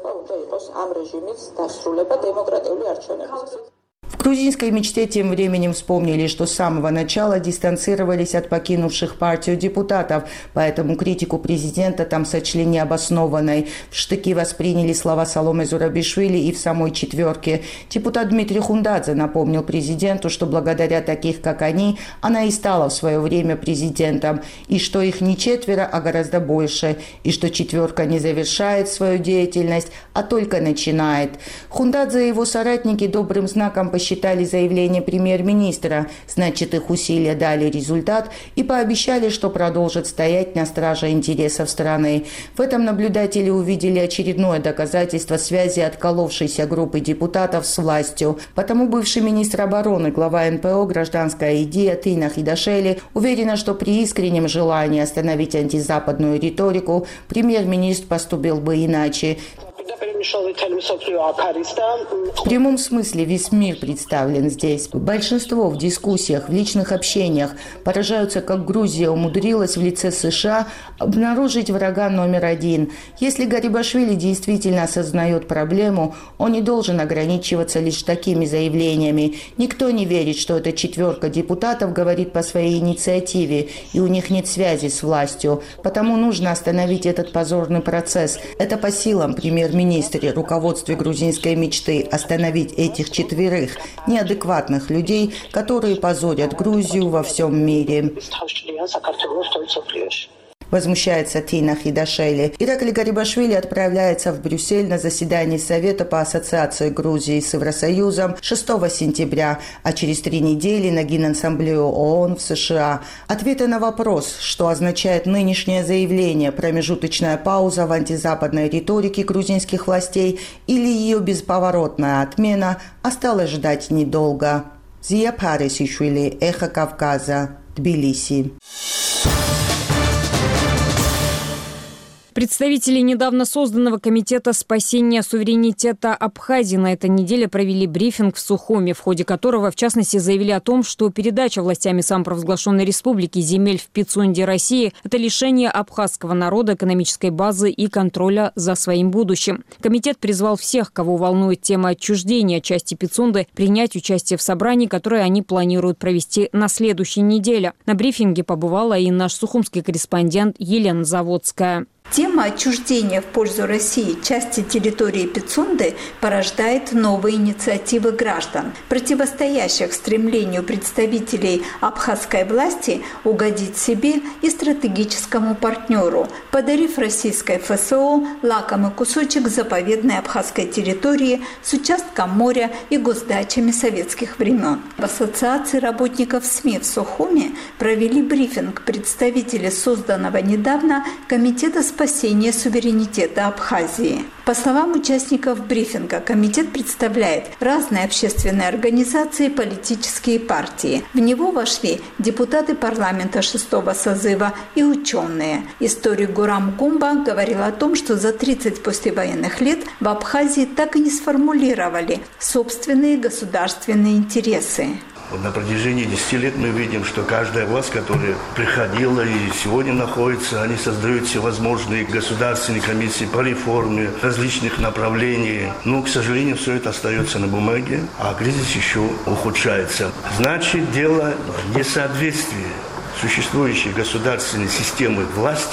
В грузинской мечте тем временем вспомнили, что с самого начала дистанцировались от покинувших партию депутатов, поэтому критику президента там сочли необоснованной. В штыки восприняли слова Саломе Зурабишвили и в самой четверке. Депутат Дмитрий Хундадзе напомнил президенту, что благодаря таких, как они, она и стала в свое время президентом, и что их не четверо, а гораздо больше, и что четверка не завершает свою деятельность, а только начинает. Хундадзе и его соратники добрым знаком посчитали заявление премьер-министра, значит, их усилия дали результат, и пообещали, что продолжат стоять на страже интересов страны. В этом наблюдатели увидели очередное доказательство связи отколовшейся группы депутатов с властью. Потому бывший министр обороны, глава эн пэ о «Гражданская идея» Тина Хидашели уверена, что при искреннем желании остановить антизападную риторику премьер-министр поступил бы иначе. В прямом смысле весь мир представлен здесь. Большинство в дискуссиях, в личных общениях поражаются, как Грузия умудрилась в лице США обнаружить врага номер один. Если Гарибашвили действительно осознает проблему, он не должен ограничиваться лишь такими заявлениями. Никто не верит, что эта четверка депутатов говорит по своей инициативе, и у них нет связи с властью. Потому нужно остановить этот позорный процесс. Это по силам премьер-министра, руководстве грузинской мечты, остановить этих четверых неадекватных людей, которые позорят Грузию во всем мире. возмущается Тина Хидашели. Ираклий Гарибашвили отправляется в Брюссель на заседание Совета по ассоциации Грузии с Евросоюзом шестого сентября, а через три недели на Генассамблею ООН в США. Ответы на вопрос, что означает нынешнее заявление, промежуточная пауза в антизападной риторике грузинских властей или ее бесповоротная отмена, осталось ждать недолго. Зия Парисишвили, Эхо Кавказа, Тбилиси. Представители недавно созданного комитета спасения суверенитета Абхазии на этой неделе провели брифинг в Сухуми, в ходе которого, в частности, заявили о том, что передача властями самопровозглашенной республики земель в Пицунде России – это лишение абхазского народа экономической базы и контроля за своим будущим. Комитет призвал всех, кого волнует тема отчуждения части Пицунды, принять участие в собрании, которое они планируют провести на следующей неделе. На брифинге побывала и наш сухумский корреспондент Елена Заводская. Тема отчуждения в пользу России части территории Пицунды порождает новые инициативы граждан, противостоящих стремлению представителей абхазской власти угодить себе и стратегическому партнеру, подарив российской ФСО лакомый кусочек заповедной абхазской территории с участком моря и госдачами советских времен. В Ассоциации работников СМИ в Сухуми провели брифинг представители созданного недавно Комитета спасения суверенитета Абхазии. По словам участников брифинга, комитет представляет разные общественные организации и политические партии. В него вошли депутаты парламента шестого созыва и ученые. Историк Гурам Гумба говорил о том, что за тридцать послевоенных лет в Абхазии так и не сформулировали собственные государственные интересы. На протяжении десяти лет мы видим, что каждая власть, которая приходила и сегодня находится, они создают всевозможные государственные комиссии по реформе различных направлений. Но, к сожалению, все это остается на бумаге, а кризис еще ухудшается. Значит, дело в несоответствии существующей государственной системы власти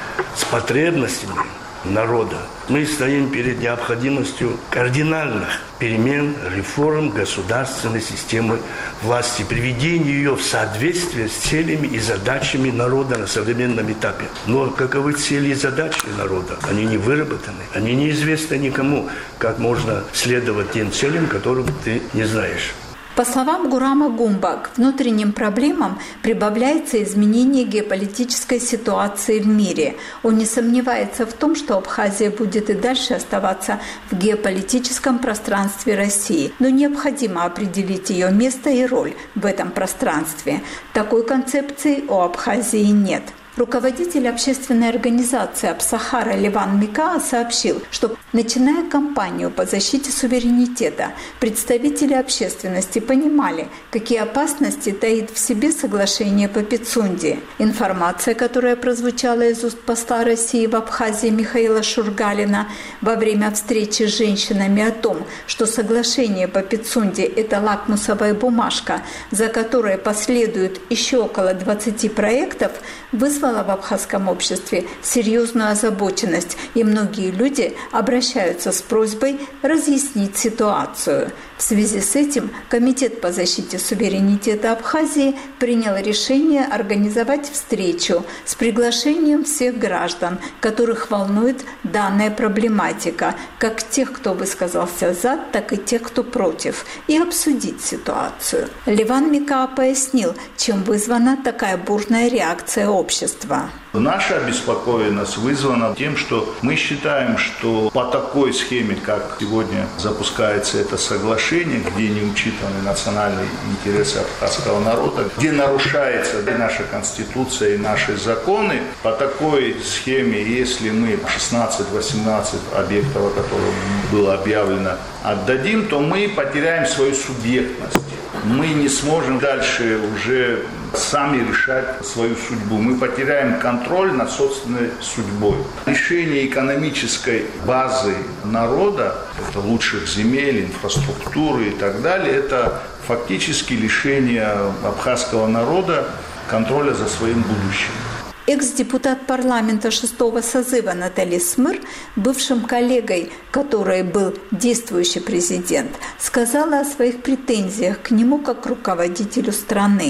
с потребностями народа. Мы стоим перед необходимостью кардинальных перемен, реформ государственной системы власти, приведения ее в соответствие с целями и задачами народа на современном этапе. Но каковы цели и задачи народа? Они не выработаны, они неизвестны никому, как можно следовать тем целям, которым ты не знаешь. По словам Гурама Гумба, к внутренним проблемам прибавляется изменение геополитической ситуации в мире. Он не сомневается в том, что Абхазия будет и дальше оставаться в геополитическом пространстве России, но необходимо определить ее место и роль в этом пространстве. Такой концепции у Абхазии нет. Руководитель общественной организации «Абсахара» Леван Микаа сообщил, что, начиная кампанию по защите суверенитета, представители общественности понимали, какие опасности таит в себе соглашение по Пицунде. Информация, которая прозвучала из уст посла России в Абхазии Михаила Шургалина во время встречи с женщинами о том, что соглашение по Пицунде – это лакмусовая бумажка, за которой последует еще около двадцати проектов, вызвала в абхазском обществе серьезную озабоченность, и многие люди обращаются с просьбой разъяснить ситуацию. В связи с этим Комитет по защите суверенитета Абхазии принял решение организовать встречу с приглашением всех граждан, которых волнует данная проблематика, как тех, кто высказался за, так и тех, кто против, и обсудить ситуацию. Леван Микаа пояснил, чем вызвана такая бурная реакция общества. Наша обеспокоенность вызвана тем, что мы считаем, что по такой схеме, как сегодня запускается это соглашение, где не учитаны национальные интересы абхазского народа, где нарушается и наша конституция, и наши законы, по такой схеме, если мы шестнадцать-восемнадцать объектов, о которых было объявлено, отдадим, то мы потеряем свою субъектность. Мы не сможем дальше уже сами решать свою судьбу. Мы потеряем контроль над собственной судьбой. Решение экономической базы народа, это лучших земель, инфраструктуры и так далее, это фактически лишение абхазского народа контроля за своим будущим. Экс-депутат парламента шестого созыва Натали Смыр, бывшим коллегой, который был действующий президент, сказала о своих претензиях к нему как руководителю страны.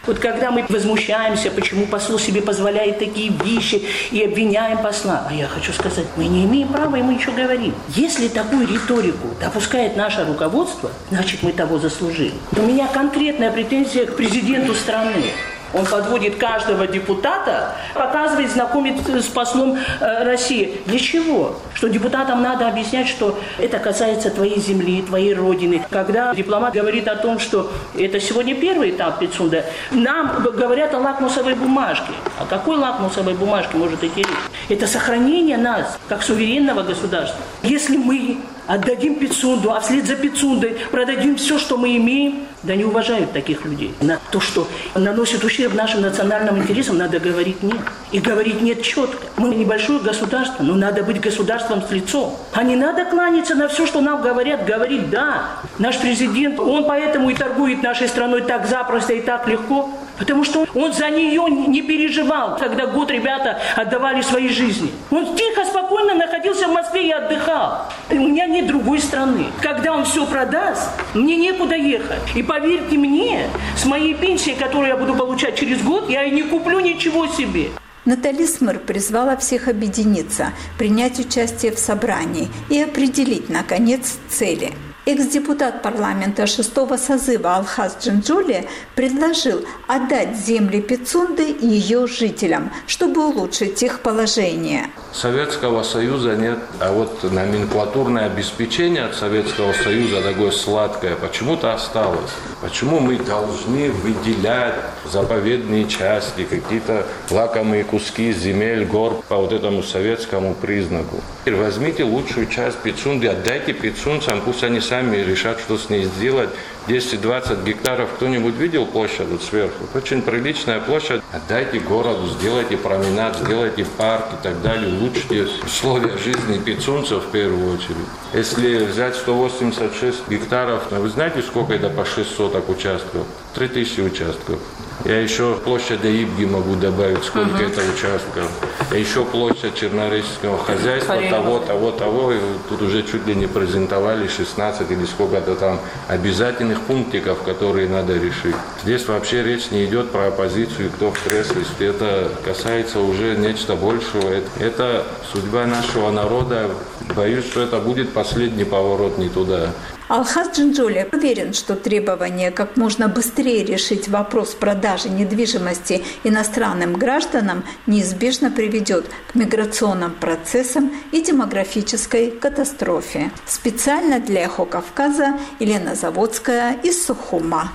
Вот когда мы возмущаемся, почему посол себе позволяет такие вещи и обвиняем посла, а я хочу сказать, мы не имеем права ему ничего говорить. Если такую риторику допускает наше руководство, значит, мы того заслужили. У меня конкретная претензия к президенту страны. Он подводит каждого депутата, показывает, знакомит с послом э, России. Для чего? Что депутатам надо объяснять, что это касается твоей земли, твоей родины. Когда дипломат говорит о том, что это сегодня первый этап Пицунда, нам говорят о лакмусовой бумажке. О какой лакмусовой бумажке может идти речь? Это сохранение нас, как суверенного государства. Если мы отдадим Пицунду, а вслед за Пицундой продадим все, что мы имеем, да не уважают таких людей. На то, что наносит ущерб нашим национальным интересам, надо говорить нет. И говорить нет четко. Мы небольшое государство, но надо быть государством с лицом. А не надо кланяться на все, что нам говорят, говорить да. Наш президент, он поэтому и торгует нашей страной так запросто и так легко, потому что он за нее не переживал, когда год ребята отдавали свои жизни. Он тихо, спокойно находился в Москве и отдыхал. У меня нет другой страны. Когда он все продаст, мне некуда ехать. И поверьте мне, с моей пенсией, которую я буду получать через год, я и не куплю ничего себе. Натали Смыр призвала всех объединиться, принять участие в собрании и определить, наконец, цели. Экс-депутат парламента шестого созыва Алхаз Джинджули предложил отдать земли Пицунды ее жителям, чтобы улучшить их положение. Советского Союза нет, а вот номенклатурное обеспечение от Советского Союза такое сладкое почему-то осталось. Почему мы должны выделять заповедные части, какие-то лакомые куски земель, гор по вот этому советскому признаку? Возьмите лучшую часть Пицунды, отдайте пицунцам, пусть они сами решат, что с ней сделать. десять-двадцать гектаров. Кто-нибудь видел площадь вот сверху? Очень приличная площадь. Отдайте городу, сделайте променад, сделайте парк и так далее. Улучшите условия жизни пицунцев в первую очередь. Если взять сто восемьдесят шесть гектаров, вы знаете, сколько это по шестьсот участков? три тысячи участков. Я еще площадь Аибги могу добавить, сколько uh-huh. это участков. Я еще площадь чернореческого хозяйства, Харин. того, того, того. И тут уже чуть ли не презентовали шестнадцать или сколько-то там обязательных пунктиков, которые надо решить. Здесь вообще речь не идет про оппозицию, кто в кресле. Это касается уже нечто большего. Это, это судьба нашего народа. Боюсь, что это будет последний поворот не туда. Алхаз Джинджули уверен, что требование как можно быстрее решить вопрос продажи недвижимости иностранным гражданам неизбежно приведет к миграционным процессам и демографической катастрофе. Специально для «Эхо Кавказа» Елена Заводская из Сухума.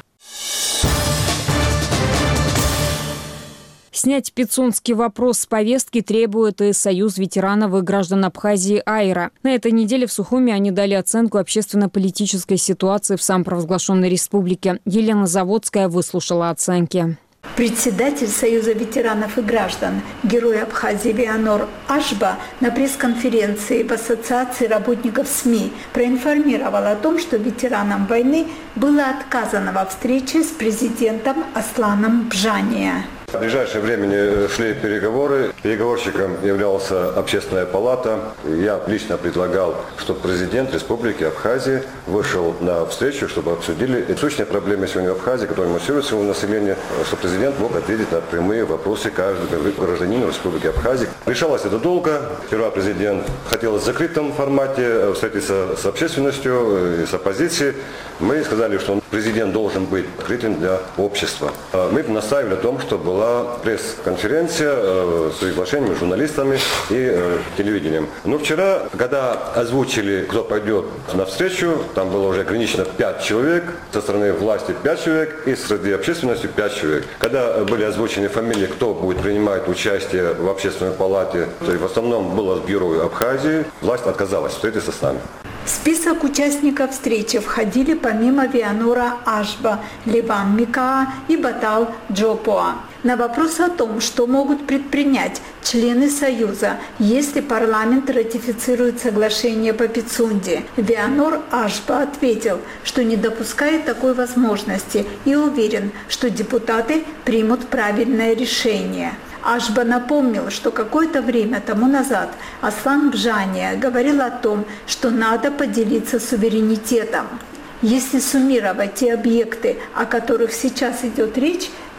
Снять пицунский вопрос с повестки требует и Союз ветеранов и граждан Абхазии «Айра». На этой неделе в Сухуме они дали оценку общественно-политической ситуации в самопровозглашенной республике. Елена Заводская выслушала оценки. Председатель Союза ветеранов и граждан, герой Абхазии Вианор Ашба на пресс-конференции в Ассоциации работников СМИ проинформировал о том, что ветеранам войны было отказано во встрече с президентом Асланом Бжания. В ближайшее время шли переговоры. Переговорщиком являлась Общественная палата. Я лично предлагал, чтобы президент Республики Абхазия вышел на встречу, чтобы обсудили сущие проблемы сегодня в Абхазии, которые массируют сегодня население, чтобы президент мог ответить на прямые вопросы каждого гражданина Республики Абхазия. Решалось это долго. Сперва президент хотел в закрытом формате встретиться с общественностью и с оппозицией. Мы сказали, что президент должен быть открытым для общества. Мы настаивали на том, чтобы была пресс-конференция с приглашениями журналистами и телевидением. Но вчера, когда озвучили, кто пойдет на встречу, там было уже ограничено пять человек, со стороны власти пять человек и среди общественности пять человек. Когда были озвучены фамилии, кто будет принимать участие в общественной палате, то в основном было герой Абхазии, власть отказалась встретиться с нами. В список участников встречи входили помимо Вианора Ашба, Ливан Микаа и Батал Джопоа. На вопрос о том, что могут предпринять члены Союза, если парламент ратифицирует соглашение по Пицунде, Вианор Ашба ответил, что не допускает такой возможности и уверен, что депутаты примут правильное решение. Ашба напомнил, что какое-то время тому назад Аслан Бжания говорил о том, что надо поделиться суверенитетом. Если суммировать те объекты, о которых сейчас идет речь,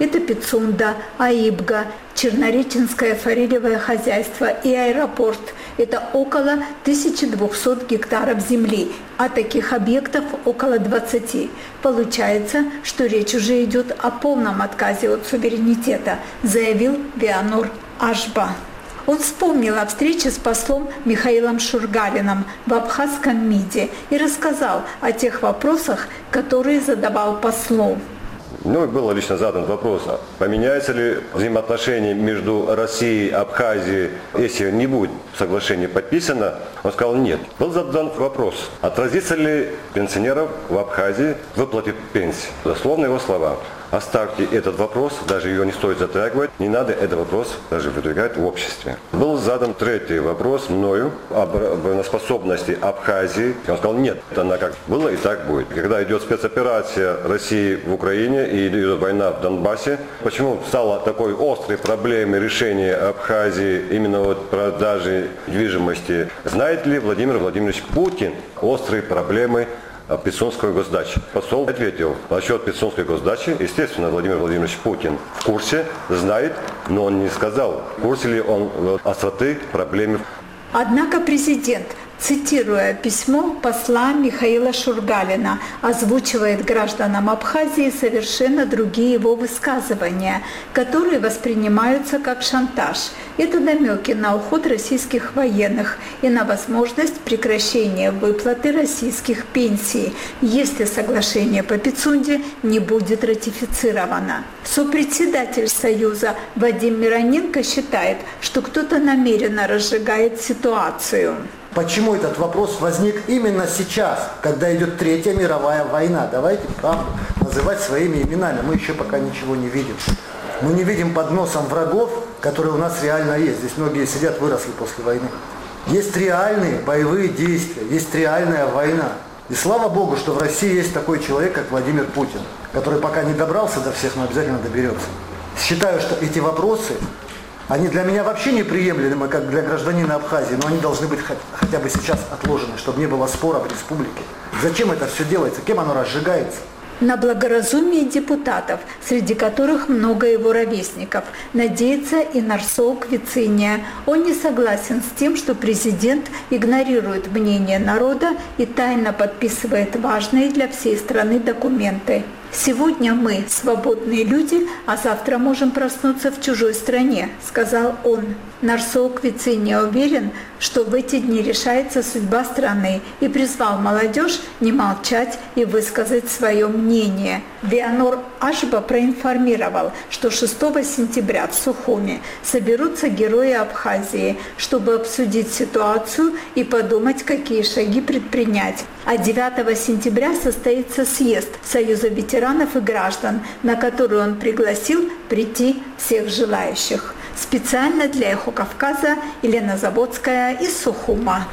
Это Пицунда, Аибга, Чернореченское форелевое хозяйство и аэропорт. Это около тысячи двухсот гектаров земли, а таких объектов около двадцати. Получается, что речь уже идет о полном отказе от суверенитета, заявил Вианор Ашба. Он вспомнил о встрече с послом Михаилом Шургалиным в абхазском МИДе и рассказал о тех вопросах, которые задавал послу. Ну, был лично задан вопрос, поменяются ли взаимоотношения между Россией и Абхазией, если не будет соглашение подписано. Он сказал нет. Был задан вопрос, отразится ли пенсионеров в Абхазии выплате пенсии. Дословно его слова. Оставьте этот вопрос, даже ее не стоит затрагивать, не надо этот вопрос даже выдвигать в обществе. Был задан третий вопрос мною об обороноспособности Абхазии. Он сказал нет, она как было и так будет. Когда идет спецоперация России в Украине и идет война в Донбассе, почему стало такой острой проблемой решения Абхазии именно вот продажи недвижимости? Знает ли Владимир Владимирович Путин острые проблемы Пицунской госдачи? Посол ответил, насчет Пицунской госдачи, естественно, Владимир Владимирович Путин в курсе, знает, но он не сказал, в курсе ли он остроты проблемы. Однако президент, цитируя письмо посла Михаила Шургалина, озвучивает гражданам Абхазии совершенно другие его высказывания, которые воспринимаются как шантаж. Это намеки на уход российских военных и на возможность прекращения выплаты российских пенсий, если соглашение по Пицунде не будет ратифицировано. Сопредседатель Союза Вадим Мироненко считает, что кто-то намеренно разжигает ситуацию. Почему этот вопрос возник именно сейчас, когда идет Третья мировая война? Давайте правду называть своими именами. Мы еще пока ничего не видим. Мы не видим под носом врагов, которые у нас реально есть. Здесь многие сидят, выросли после войны. Есть реальные боевые действия, есть реальная война. И слава Богу, что в России есть такой человек, как Владимир Путин, который пока не добрался до всех, но обязательно доберется. Считаю, что эти вопросы, они для меня вообще неприемлемы, как для гражданина Абхазии, но они должны быть хотя бы сейчас отложены, чтобы не было спора в республике. Зачем это все делается? Кем оно разжигается? На благоразумие депутатов, среди которых много его ровесников, надеется и Нарсоу Квициния. Он не согласен с тем, что президент игнорирует мнение народа и тайно подписывает важные для всей страны документы. «Сегодня мы свободные люди, а завтра можем проснуться в чужой стране», — сказал он. Нарсоу Квициния уверен, что в эти дни решается судьба страны и призвал молодежь не молчать и высказать свое мнение. Вианор Ашба проинформировал, что шестого сентября в Сухуми соберутся герои Абхазии, чтобы обсудить ситуацию и подумать, какие шаги предпринять. А девятого сентября состоится съезд Союза ветеранов и граждан, на который он пригласил прийти всех желающих. Специально для «Эхо Кавказа» Елена Забодская из Сухума.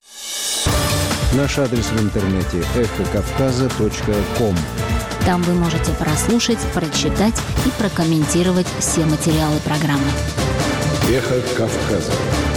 Наш адрес в интернете эхо кавказа точка ком. Там вы можете прослушать, прочитать и прокомментировать все материалы программы. Эхо Кавказа.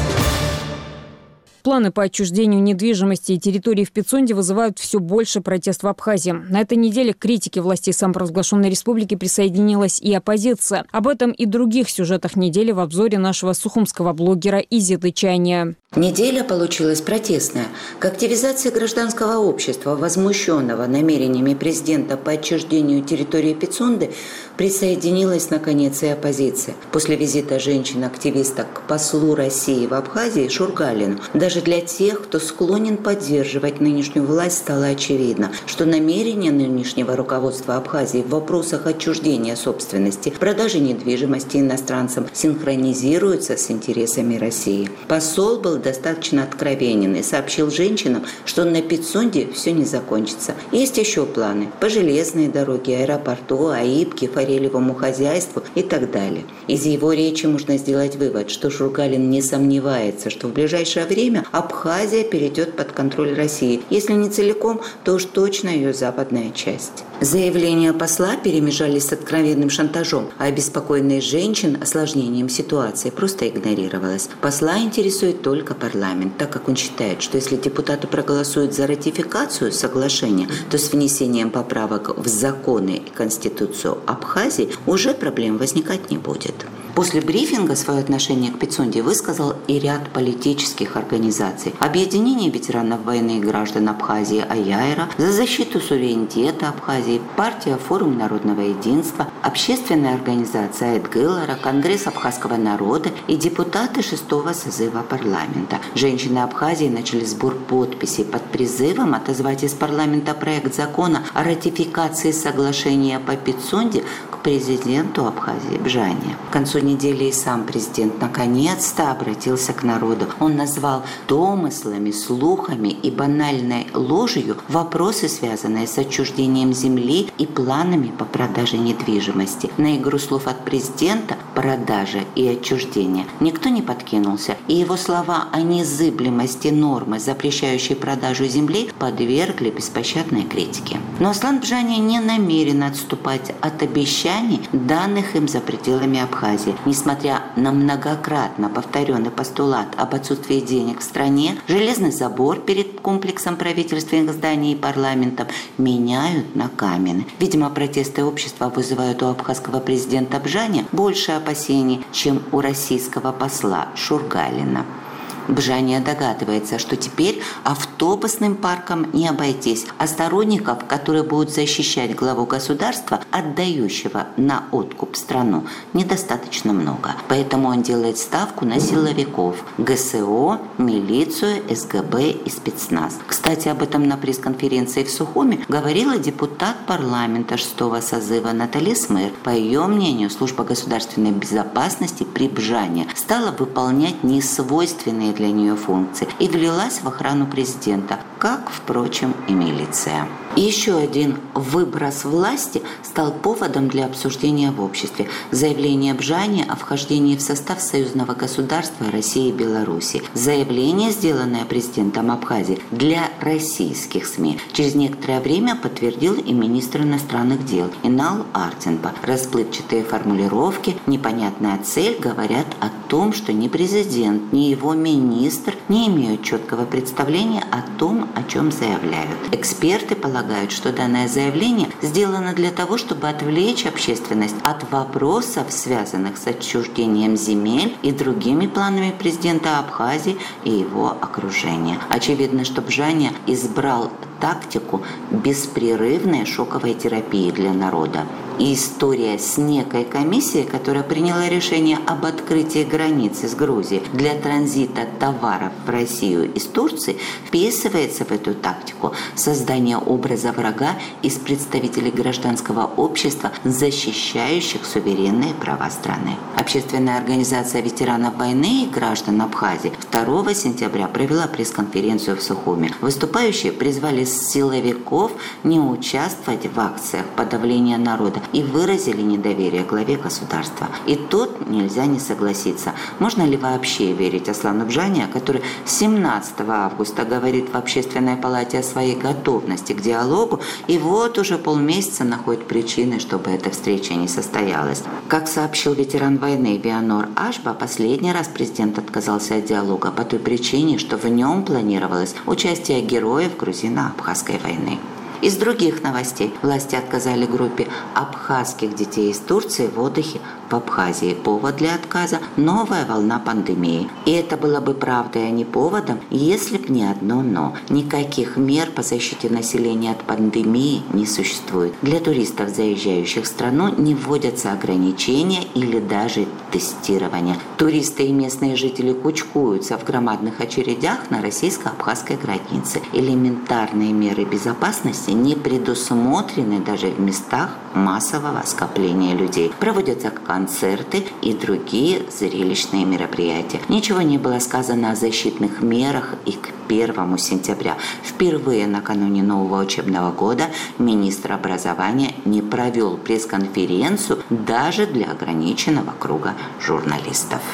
Планы по отчуждению недвижимости и территории в Пицунде вызывают все больше протест в Абхазии. На этой неделе к критике властей самопровозглашенной республики присоединилась и оппозиция. Об этом и других сюжетах недели в обзоре нашего сухумского блогера Изиты Чайния. Неделя получилась протестная. К активизации гражданского общества, возмущенного намерениями президента по отчуждению территории Пицунды, присоединилась, наконец, и оппозиция. После визита женщин-активисток к послу России в Абхазии Шургалину, даже для тех, кто склонен поддерживать нынешнюю власть, стало очевидно, что намерения нынешнего руководства Абхазии в вопросах отчуждения собственности, продажи недвижимости иностранцам синхронизируются с интересами России. Посол был достаточно откровенен и сообщил женщинам, что на Пицунде все не закончится. Есть еще планы по железной дороге, аэропорту, Аибке, форелевому хозяйству и так далее. Из его речи можно сделать вывод, что Шургалин не сомневается, что в ближайшее время Абхазия перейдет под контроль России. Если не целиком, то уж точно ее западная часть. Заявления посла перемежались с откровенным шантажом, а обеспокоенность женщин осложнением ситуации просто игнорировалось. Посла интересует только парламент, так как он считает, что если депутаты проголосуют за ратификацию соглашения, то с внесением поправок в законы и Конституцию Абхазии уже проблем возникать не будет. После брифинга свое отношение к Пицунде высказал и ряд политических организаций. Объединение ветеранов войны и граждан Абхазии Аяйра, за защиту суверенитета Абхазии, партия Форум народного единства, общественная организация Айтгылара, Конгресс абхазского народа и депутаты шестого созыва парламента. Женщины Абхазии начали сбор подписей под призывом отозвать из парламента проект закона о ратификации соглашения по Пицунде к президенту Абхазии Бжане. К концу недели и сам президент наконец-то обратился к народу. Он назвал домыслами, слухами и банальной ложью вопросы, связанные с отчуждением земли и планами по продаже недвижимости. На игру слов от президента «продажа» и «отчуждение» никто не подкинулся, и его слова о незыблемости нормы, запрещающей продажу земли, подвергли беспощадной критике. Но Аслан Бжане не намерен отступать от обещаний, данных им за пределами Абхазии. Несмотря на многократно повторенный постулат об отсутствии денег в стране, железный забор перед комплексом правительственных зданий и парламентом меняют на каменный. Видимо, протесты общества вызывают у абхазского президента Бжане больше опасений, чем у российского посла Шургалина. Бжане догадывается, что теперь автобусным парком не обойтись, а сторонников, которые будут защищать главу государства, отдающего на откуп страну, недостаточно много. Поэтому он делает ставку на силовиков – ГСО, милицию, СГБ и спецназ. Кстати, об этом на пресс-конференции в Сухуми говорила депутат парламента шестого созыва Натали Смыр. По ее мнению, служба государственной безопасности при Бжане стала выполнять несвойственные для нее функции и влилась в охрану президента, как, впрочем, и милиция. И еще один выброс власти стал поводом для обсуждения в обществе. Заявление Бжане о вхождении в состав союзного государства России и Беларуси. Заявление, сделанное президентом Абхазии для российских СМИ, через некоторое время подтвердил и министр иностранных дел Инал Артенба. Расплывчатые формулировки, непонятная цель говорят о том, что ни президент, ни его министр не имеют четкого представления о том, о чем заявляют. Эксперты полагают, что данное заявление сделано для того, чтобы отвлечь общественность от вопросов, связанных с отчуждением земель и другими планами президента Абхазии и его окружения. Очевидно, что Бжане избрал тактику беспрерывной шоковой терапии для народа. И история с некой комиссией, которая приняла решение об открытии границы с Грузией для транзита товаров в Россию из Турции, вписывается в эту тактику создания образа врага из представителей гражданского общества, защищающих суверенные права страны. Общественная организация ветеранов войны и граждан Абхазии второго сентября провела пресс-конференцию в Сухуми. Выступающие призвали силовиков не участвовать в акциях подавления народа и выразили недоверие главе государства. И тут нельзя не согласиться. Можно ли вообще верить Аслану Бжане, который семнадцатого августа говорит в Общественной палате о своей готовности к диалогу, и вот уже полмесяца находит причины, чтобы эта встреча не состоялась. Как сообщил ветеран войны Вианор Ашба, последний раз президент отказался от диалога по той причине, что в нем планировалось участие героев грузино-абхазской войны. Из других новостей власти отказали группе абхазских детей из Турции в отдыхе в Абхазии. Повод для отказа – новая волна пандемии. И это было бы правдой, а не поводом, если б не одно «но». Никаких мер по защите населения от пандемии не существует. Для туристов, заезжающих в страну, не вводятся ограничения или даже тестирование. Туристы и местные жители кучкуются в громадных очередях на российско-абхазской границе. Элементарные меры безопасности не предусмотрены даже в местах массового скопления людей. Проводятся концерты и другие зрелищные мероприятия. Ничего не было сказано о защитных мерах и к первому сентября. Впервые накануне нового учебного года министр образования не провел пресс-конференцию даже для ограниченного круга журналистов.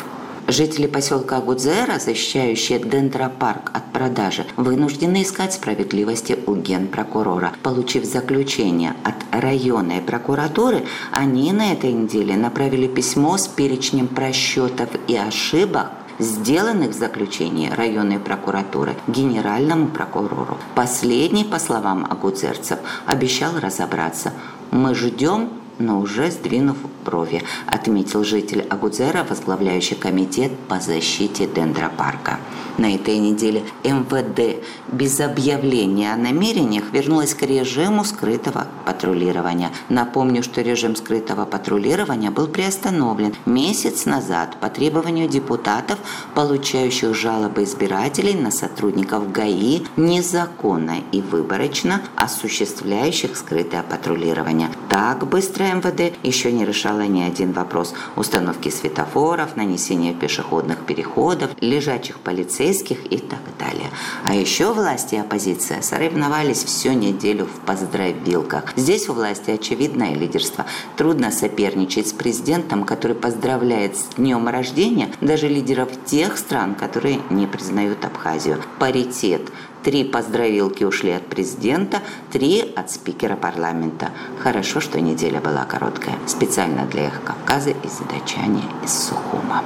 Жители поселка Агудзера, защищающие дендропарк от продажи, вынуждены искать справедливости у генпрокурора. Получив заключение от районной прокуратуры, они на этой неделе направили письмо с перечнем просчетов и ошибок, сделанных в заключении районной прокуратуры, генеральному прокурору. Последний, по словам агудзерцев, обещал разобраться. «Мы ждем, но уже сдвинув брови», отметил житель Агудзера, возглавляющий комитет по защите дендропарка. На этой неделе эм вэ дэ без объявления о намерениях вернулась к режиму скрытого патрулирования. Напомню, что режим скрытого патрулирования был приостановлен месяц назад по требованию депутатов, получающих жалобы избирателей на сотрудников ГАИ, незаконно и выборочно осуществляющих скрытое патрулирование. Так быстро эм вэ дэ еще не решало ни один вопрос установки светофоров, нанесения пешеходных переходов, лежачих полицейских и так далее. А еще власти и оппозиция соревновались всю неделю в поздравилках. Здесь у власти очевидное лидерство. Трудно соперничать с президентом, который поздравляет с днем рождения даже лидеров тех стран, которые не признают Абхазию. Паритет. Три поздравилки ушли от президента, три от спикера парламента. Хорошо, что неделя была короткая. Специально для Эхо Кавказа из Дачани, из Сухума.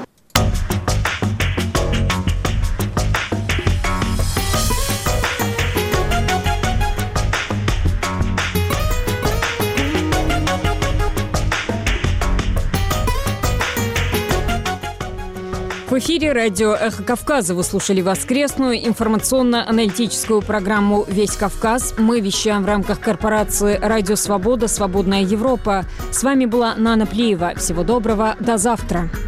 В эфире радио «Эхо Кавказа». Вы слушали воскресную информационно-аналитическую программу «Весь Кавказ». Мы вещаем в рамках корпорации «Радио Свобода. Свободная Европа». С вами была Нана Плиева. Всего доброго. До завтра.